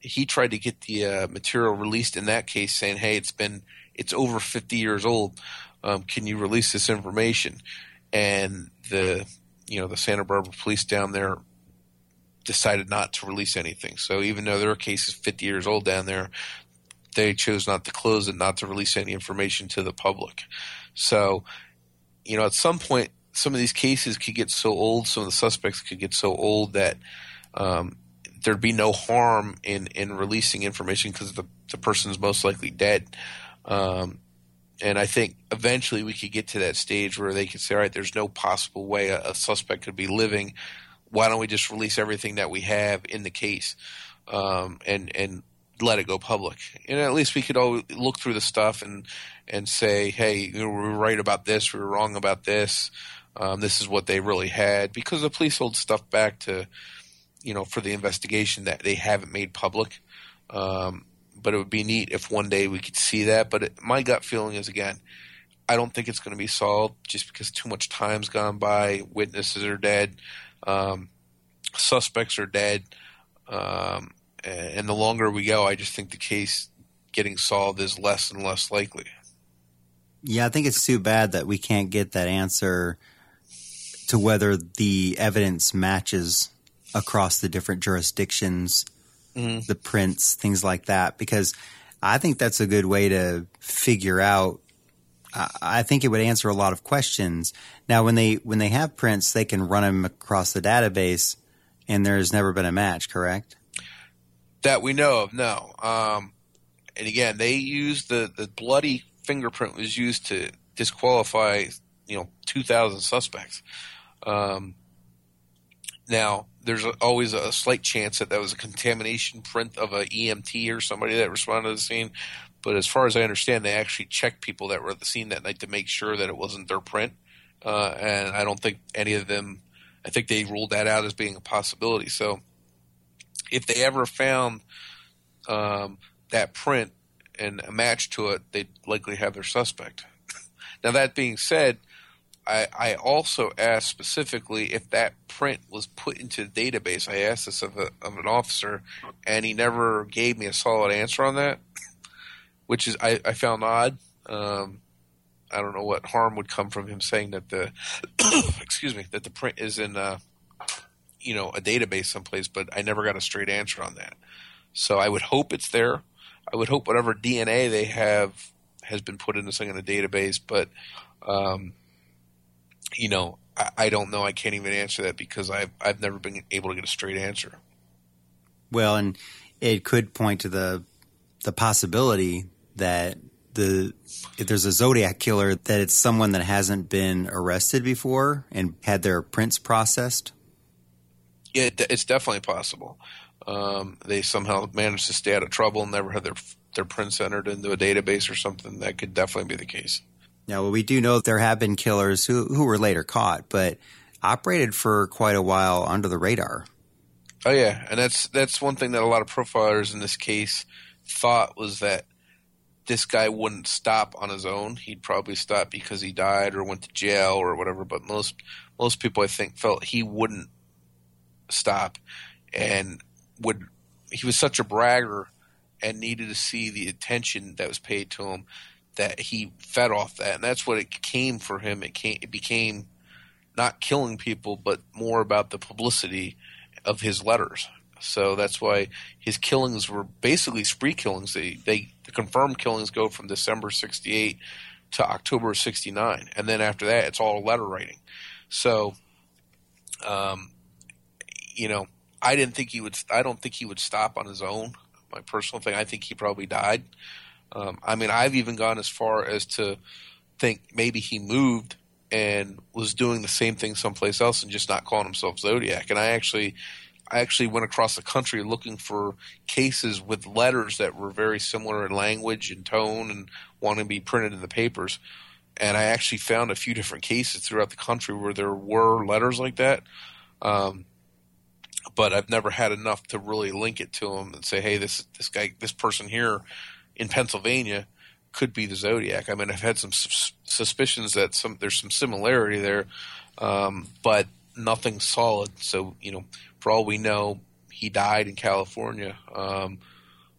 he tried to get the uh, material released in that case, saying, "Hey, it's been it's over fifty years old. Um, can you release this information?" And the you know the Santa Barbara police down there decided not to release anything. So even though their case is fifty years old down there, they chose not to close it, not to release any information to the public. So, you know, at some point, some of these cases could get so old, some of the suspects could get so old that um, there'd be no harm in, in releasing information because the, the person's most likely dead. Um, and I think eventually we could get to that stage where they could say, all right, there's no possible way a, a suspect could be living. Why don't we just release everything that we have in the case um, and and let it go public? And at least we could all look through the stuff and and say, hey, you know, we were right about this, we were wrong about this. Um, this is what they really had, because the police hold stuff back to, you know, for the investigation that they haven't made public. Um, but it would be neat if one day we could see that. But it, my gut feeling is, again, I don't think it's going to be solved just because too much time's gone by. Witnesses are dead. Um, suspects are dead. Um, and the longer we go, I just think the case getting solved is less and less likely. Yeah, I think it's too bad that we can't get that answer to whether the evidence matches across the different jurisdictions, mm-hmm. the prints, things like that, because I think that's a good way to figure out. I think it would answer a lot of questions. Now, when they when they have prints, they can run them across the database, and there's never been a match, correct? That we know of, no. Um, and again, they used the, the bloody fingerprint was used to disqualify, you know, two thousand suspects. Um, now, there's a, always a slight chance that that was a contamination print of a E M T or somebody that responded to the scene. But as far as I understand, they actually checked people that were at the scene that night to make sure that it wasn't their print. Uh, and I don't think any of them – I think they ruled that out as being a possibility. So if they ever found um, that print and a match to it, they'd likely have their suspect. Now, that being said, I, I also asked specifically if that print was put into the database. I asked this of, a, of an officer, and he never gave me a solid answer on that, which is I, I found odd. Um, I don't know what harm would come from him saying that the excuse me that the print is in uh, you know a database someplace, but I never got a straight answer on that. So I would hope it's there. I would hope whatever D N A they have has been put in this thing in a database, but um, you know I, I don't know. I can't even answer that because I've I've never been able to get a straight answer. Well, and it could point to the the possibility that the if there's a Zodiac killer, that it's someone that hasn't been arrested before and had their prints processed. Yeah, it's definitely possible. Um, they somehow managed to stay out of trouble and never had their their prints entered into a database or something. That could definitely be the case. Now, well, we do know there have been killers who who were later caught, but operated for quite a while under the radar. Oh yeah, and that's that's one thing that a lot of profilers in this case thought was that this guy wouldn't stop on his own. He'd probably stop because he died or went to jail or whatever. But most most people, I think, felt he wouldn't stop, and would he was such a bragger and needed to see the attention that was paid to him that he fed off that, and that's what it came for him. It came, it became not killing people, but more about the publicity of his letters. So that's why his killings were basically spree killings. They, they the confirmed killings go from December sixty-eight to October sixty-nine, and then after that, it's all letter writing. So, um, you know, I didn't think he would. I don't think he would stop on his own. My personal thing, I think he probably died. Um, I mean, I've even gone as far as to think maybe he moved and was doing the same thing someplace else and just not calling himself Zodiac. And I actually. I actually went across the country looking for cases with letters that were very similar in language and tone and wanting to be printed in the papers. And I actually found a few different cases throughout the country where there were letters like that. Um, but I've never had enough to really link it to them and say, hey, this this guy, this person here in Pennsylvania could be the Zodiac. I mean, I've had some sus- suspicions that some there's some similarity there, um, but nothing solid. So, you know, for all we know, he died in California, um,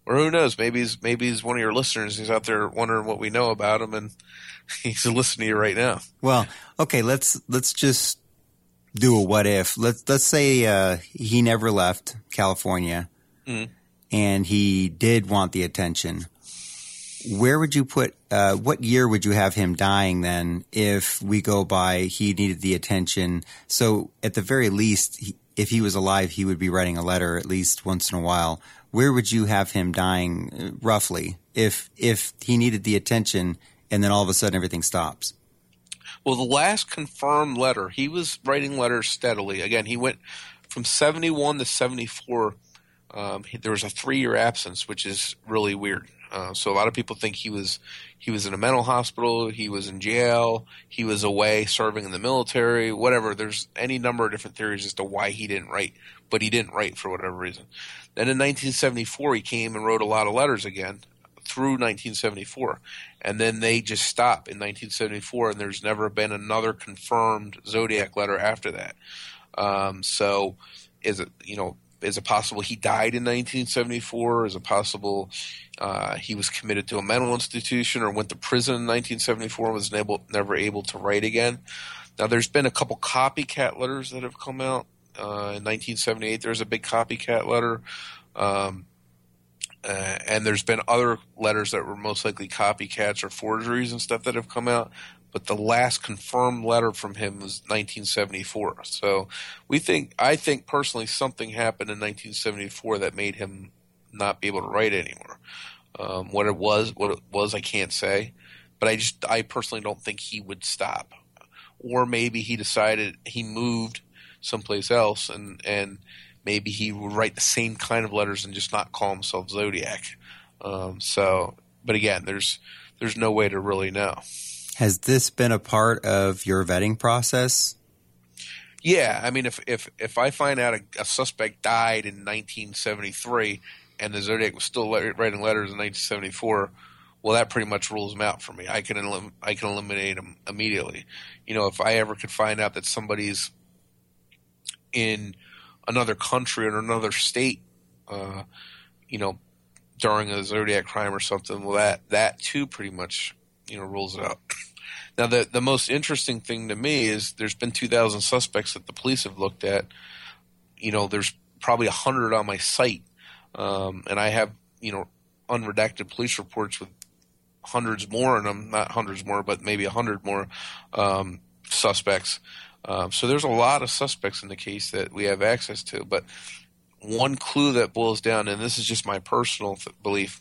or who knows? Maybe he's maybe he's one of your listeners. He's out there wondering what we know about him, and he's listening to you right now. Well, okay, let's let's just do a what if. Let's let's say uh, he never left California, mm. and he did want the attention. Where would you put? Uh, what year would you have him dying then? If we go by, he needed the attention. So at the very least, he, if he was alive, he would be writing a letter at least once in a while. Where would you have him dying uh, roughly? If if he needed the attention, and then all of a sudden everything stops. Well, the last confirmed letter, he was writing letters steadily. Again, he went from seventy-one to seventy-four. Um, he, there was a three-year absence, which is really weird. Uh, so a lot of people think he was he was in a mental hospital, he was in jail, he was away serving in the military, whatever. There's any number of different theories as to why he didn't write, but he didn't write for whatever reason. Then in nineteen seventy-four, he came and wrote a lot of letters again through nineteen seventy-four. And then they just stopped in nineteen seventy-four, and there's never been another confirmed Zodiac letter after that. Um, so is it, you know, is it possible he died in nineteen seventy-four? Is it possible uh, he was committed to a mental institution or went to prison in nineteen seventy-four and was able, never able to write again? Now, there's been a couple copycat letters that have come out. Uh, in nineteen seventy-eight, there was a big copycat letter. Um, uh, and there's been other letters that were most likely copycats or forgeries and stuff that have come out. But the last confirmed letter from him was nineteen seventy-four. So we think, I think personally, something happened in nineteen seventy-four that made him not be able to write anymore. Um, what it was, what it was, I can't say. But I just, I personally don't think he would stop. Or maybe he decided he moved someplace else, and and maybe he would write the same kind of letters and just not call himself Zodiac. Um, so, but again, there's there's no way to really know. Has this been a part of your vetting process? Yeah, I mean, if if if I find out a, a suspect died in nineteen seventy-three and the Zodiac was still le- writing letters in nineteen seventy-four, well, that pretty much rules him out for me. I can elim- I can eliminate him immediately. You know, if I ever could find out that somebody's in another country or another state, uh, you know, during a Zodiac crime or something, well, that that too pretty much, you know, rules it out. Now, the the most interesting thing to me is there's been two thousand suspects that the police have looked at. You know, there's probably one hundred on my site, um, and I have, you know, unredacted police reports with hundreds more in them, not hundreds more, but maybe one hundred more um, suspects. Um, so there's a lot of suspects in the case that we have access to. But one clue that boils down, and this is just my personal th- belief,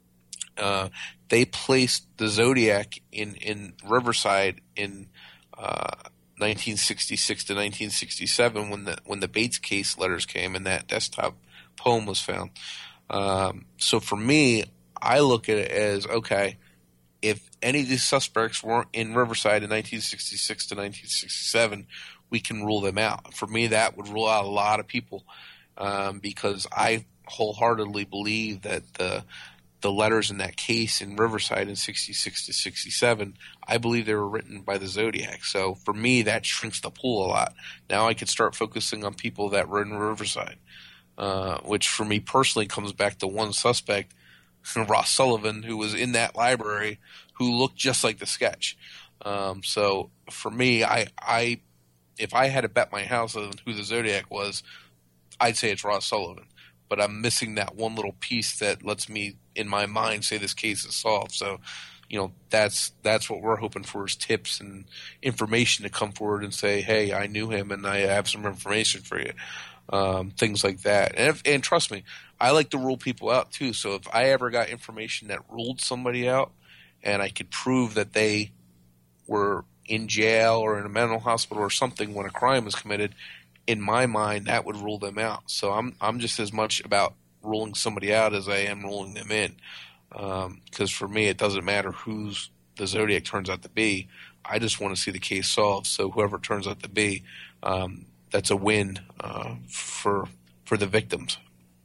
uh, they placed the Zodiac in, in Riverside in uh, nineteen sixty-six to nineteen sixty-seven when the when the Bates case letters came and that desktop poem was found. Um, so for me, I look at it as, okay, if any of these suspects weren't in Riverside in nineteen sixty-six to nineteen sixty-seven, we can rule them out. For me, that would rule out a lot of people um, because I wholeheartedly believe that the the letters in that case in Riverside in sixty-six to sixty-seven, I believe they were written by the Zodiac. So for me, that shrinks the pool a lot. Now I could start focusing on people that were in Riverside, uh, which for me personally comes back to one suspect, Ross Sullivan, who was in that library, who looked just like the sketch. Um, so for me, I, I, if I had to bet my house on who the Zodiac was, I'd say it's Ross Sullivan. But I'm missing that one little piece that lets me, in my mind, say this case is solved. So, you know, that's that's what we're hoping for, is tips and information to come forward and say, hey, I knew him and I have some information for you. Um, things like that. And, if, and trust me, I like to rule people out too. So if I ever got information that ruled somebody out and I could prove that they were in jail or in a mental hospital or something when a crime was committed, in my mind, that would rule them out. So I'm I'm just as much about ruling somebody out as I am ruling them in. Because um, for me, it doesn't matter who's the Zodiac turns out to be. I just want to see the case solved. So whoever it turns out to be, um, that's a win uh, for for the victims.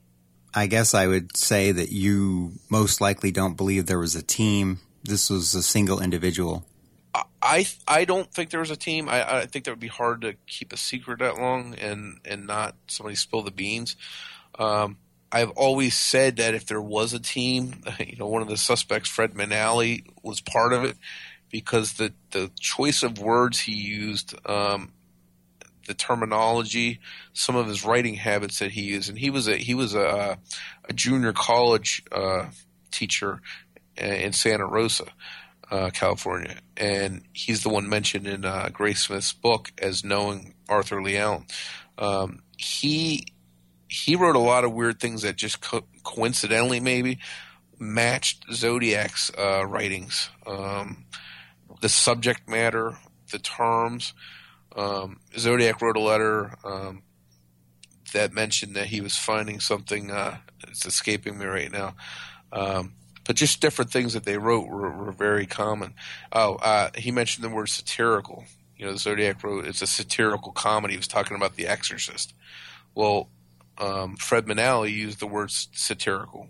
I guess I would say that you most likely don't believe there was a team. This was a single individual. I I don't think there was a team. I, I think that would be hard to keep a secret that long and, and not somebody spill the beans. Um, I've always said that if there was a team, you know, one of the suspects, Fred Manali, was part of it because the, the choice of words he used, um, the terminology, some of his writing habits that he used, and he was a he was a, a junior college uh, teacher in Santa Rosa, uh, California, and he's the one mentioned in uh, Grace Smith's book as knowing Arthur Lee Allen. Um, he he wrote a lot of weird things that just co- coincidentally maybe matched Zodiac's uh, writings, um, the subject matter, the terms. Um, Zodiac wrote a letter um, that mentioned that he was finding something. Uh, it's escaping me right now. Um, but just different things that they wrote were, were very common. Oh, uh, he mentioned the word satirical. You know, Zodiac wrote it's a satirical comedy. He was talking about The Exorcist. Well, um, Fred Manali used the word satirical.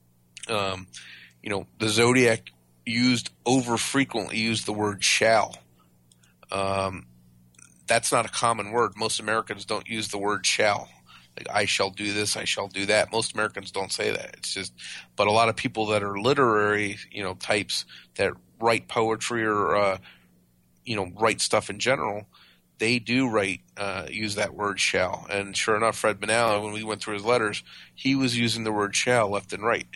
Um, you know, the Zodiac used over frequently used the word shall. Um, That's not a common word. Most Americans don't use the word shall. Like, I shall do this, I shall do that. Most Americans don't say that. It's just, but a lot of people that are literary, you know, types that write poetry or, uh, you know, write stuff in general, they do write, uh, use that word shall. And sure enough, Fred Manali, when we went through his letters, he was using the word shall left and right.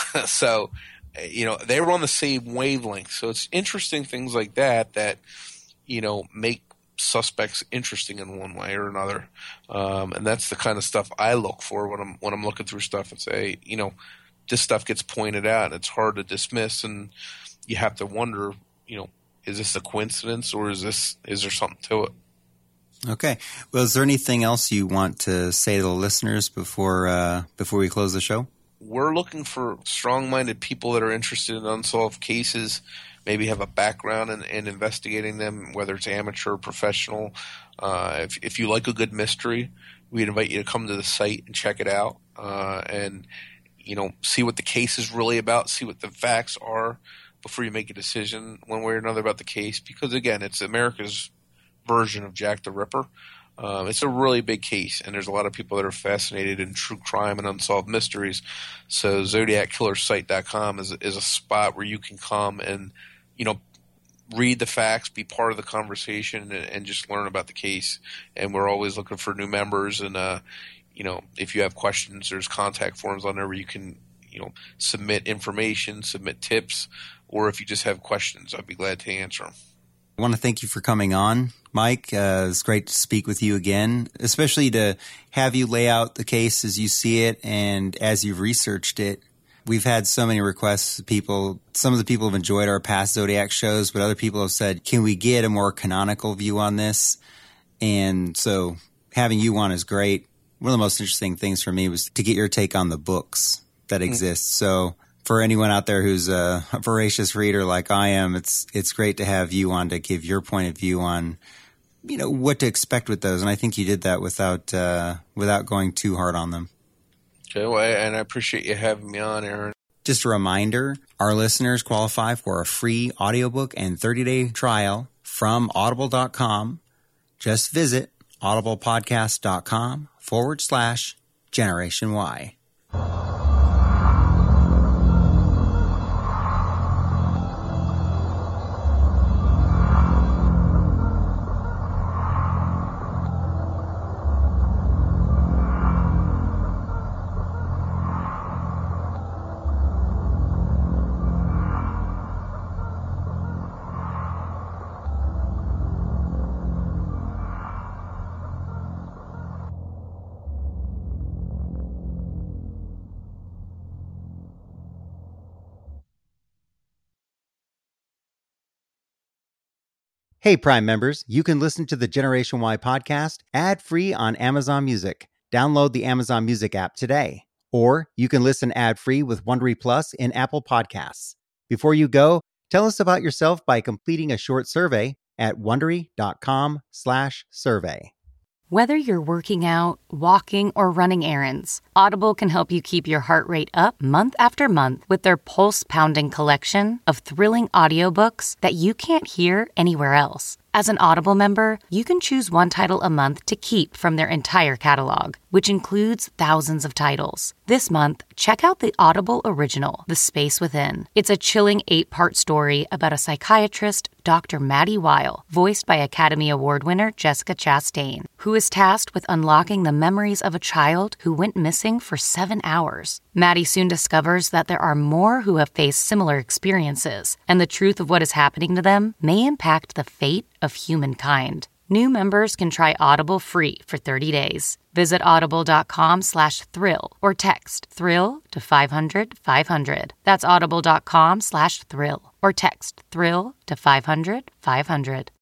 So, you know, they were on the same wavelength. So it's interesting things like that that, you know, make suspects interesting in one way or another, um, and that's the kind of stuff I look for when I'm when I'm looking through stuff and say, you know, this stuff gets pointed out and it's hard to dismiss, and you have to wonder, you know, is this a coincidence or is this is there something to it? Okay. Well, is there anything else you want to say to the listeners before uh, before we close the show? We're looking for strong-minded people that are interested in unsolved cases. Maybe have a background in, in investigating them, whether it's amateur or professional. Uh, if, if you like a good mystery, we'd invite you to come to the site and check it out, uh, and you know, see what the case is really about, see what the facts are before you make a decision one way or another about the case. Because again, it's America's version of Jack the Ripper. Um, it's a really big case, and there's a lot of people that are fascinated in true crime and unsolved mysteries. So Zodiac Killer Site dot com is is a spot where you can come and, you know, read the facts, be part of the conversation, and, and just learn about the case. And we're always looking for new members. And, uh, you know, if you have questions, there's contact forms on there where you can, you know, submit information, submit tips, or if you just have questions, I'd be glad to answer them. I want to thank you for coming on, Mike. Uh, it's great to speak with you again, especially to have you lay out the case as you see it and as you've researched it. We've had so many requests. People, some of the people have enjoyed our past Zodiac shows, but other people have said, can we get a more canonical view on this? And so having you on is great. One of the most interesting things for me was to get your take on the books that exist. So for anyone out there who's a voracious reader like I am, it's it's great to have you on to give your point of view on, you know, what to expect with those. And I think you did that without uh, without going too hard on them. Okay, well, and I appreciate you having me on, Aaron. Just a reminder, our listeners qualify for a free audiobook and thirty-day trial from audible dot com. Just visit audiblepodcast.com forward slash Generation Y. Hey, Prime members, you can listen to the Generation Y podcast ad-free on Amazon Music. Download the Amazon Music app today. Or you can listen ad-free with Wondery Plus in Apple Podcasts. Before you go, tell us about yourself by completing a short survey at Wondery.com slash survey. Whether you're working out, walking, or running errands, Audible can help you keep your heart rate up month after month with their pulse-pounding collection of thrilling audiobooks that you can't hear anywhere else. As an Audible member, you can choose one title a month to keep from their entire catalog, which includes thousands of titles. This month, check out the Audible original, The Space Within. It's a chilling eight-part story about a psychiatrist, Doctor Maddie Weil, voiced by Academy Award winner Jessica Chastain, who is tasked with unlocking the memories of a child who went missing for seven hours. Maddie soon discovers that there are more who have faced similar experiences, and the truth of what is happening to them may impact the fate of humankind. New members can try Audible free for thirty days. Visit audible.com slash thrill or text thrill to five hundred five hundred. That's audible.com slash thrill or text thrill to five hundred five hundred.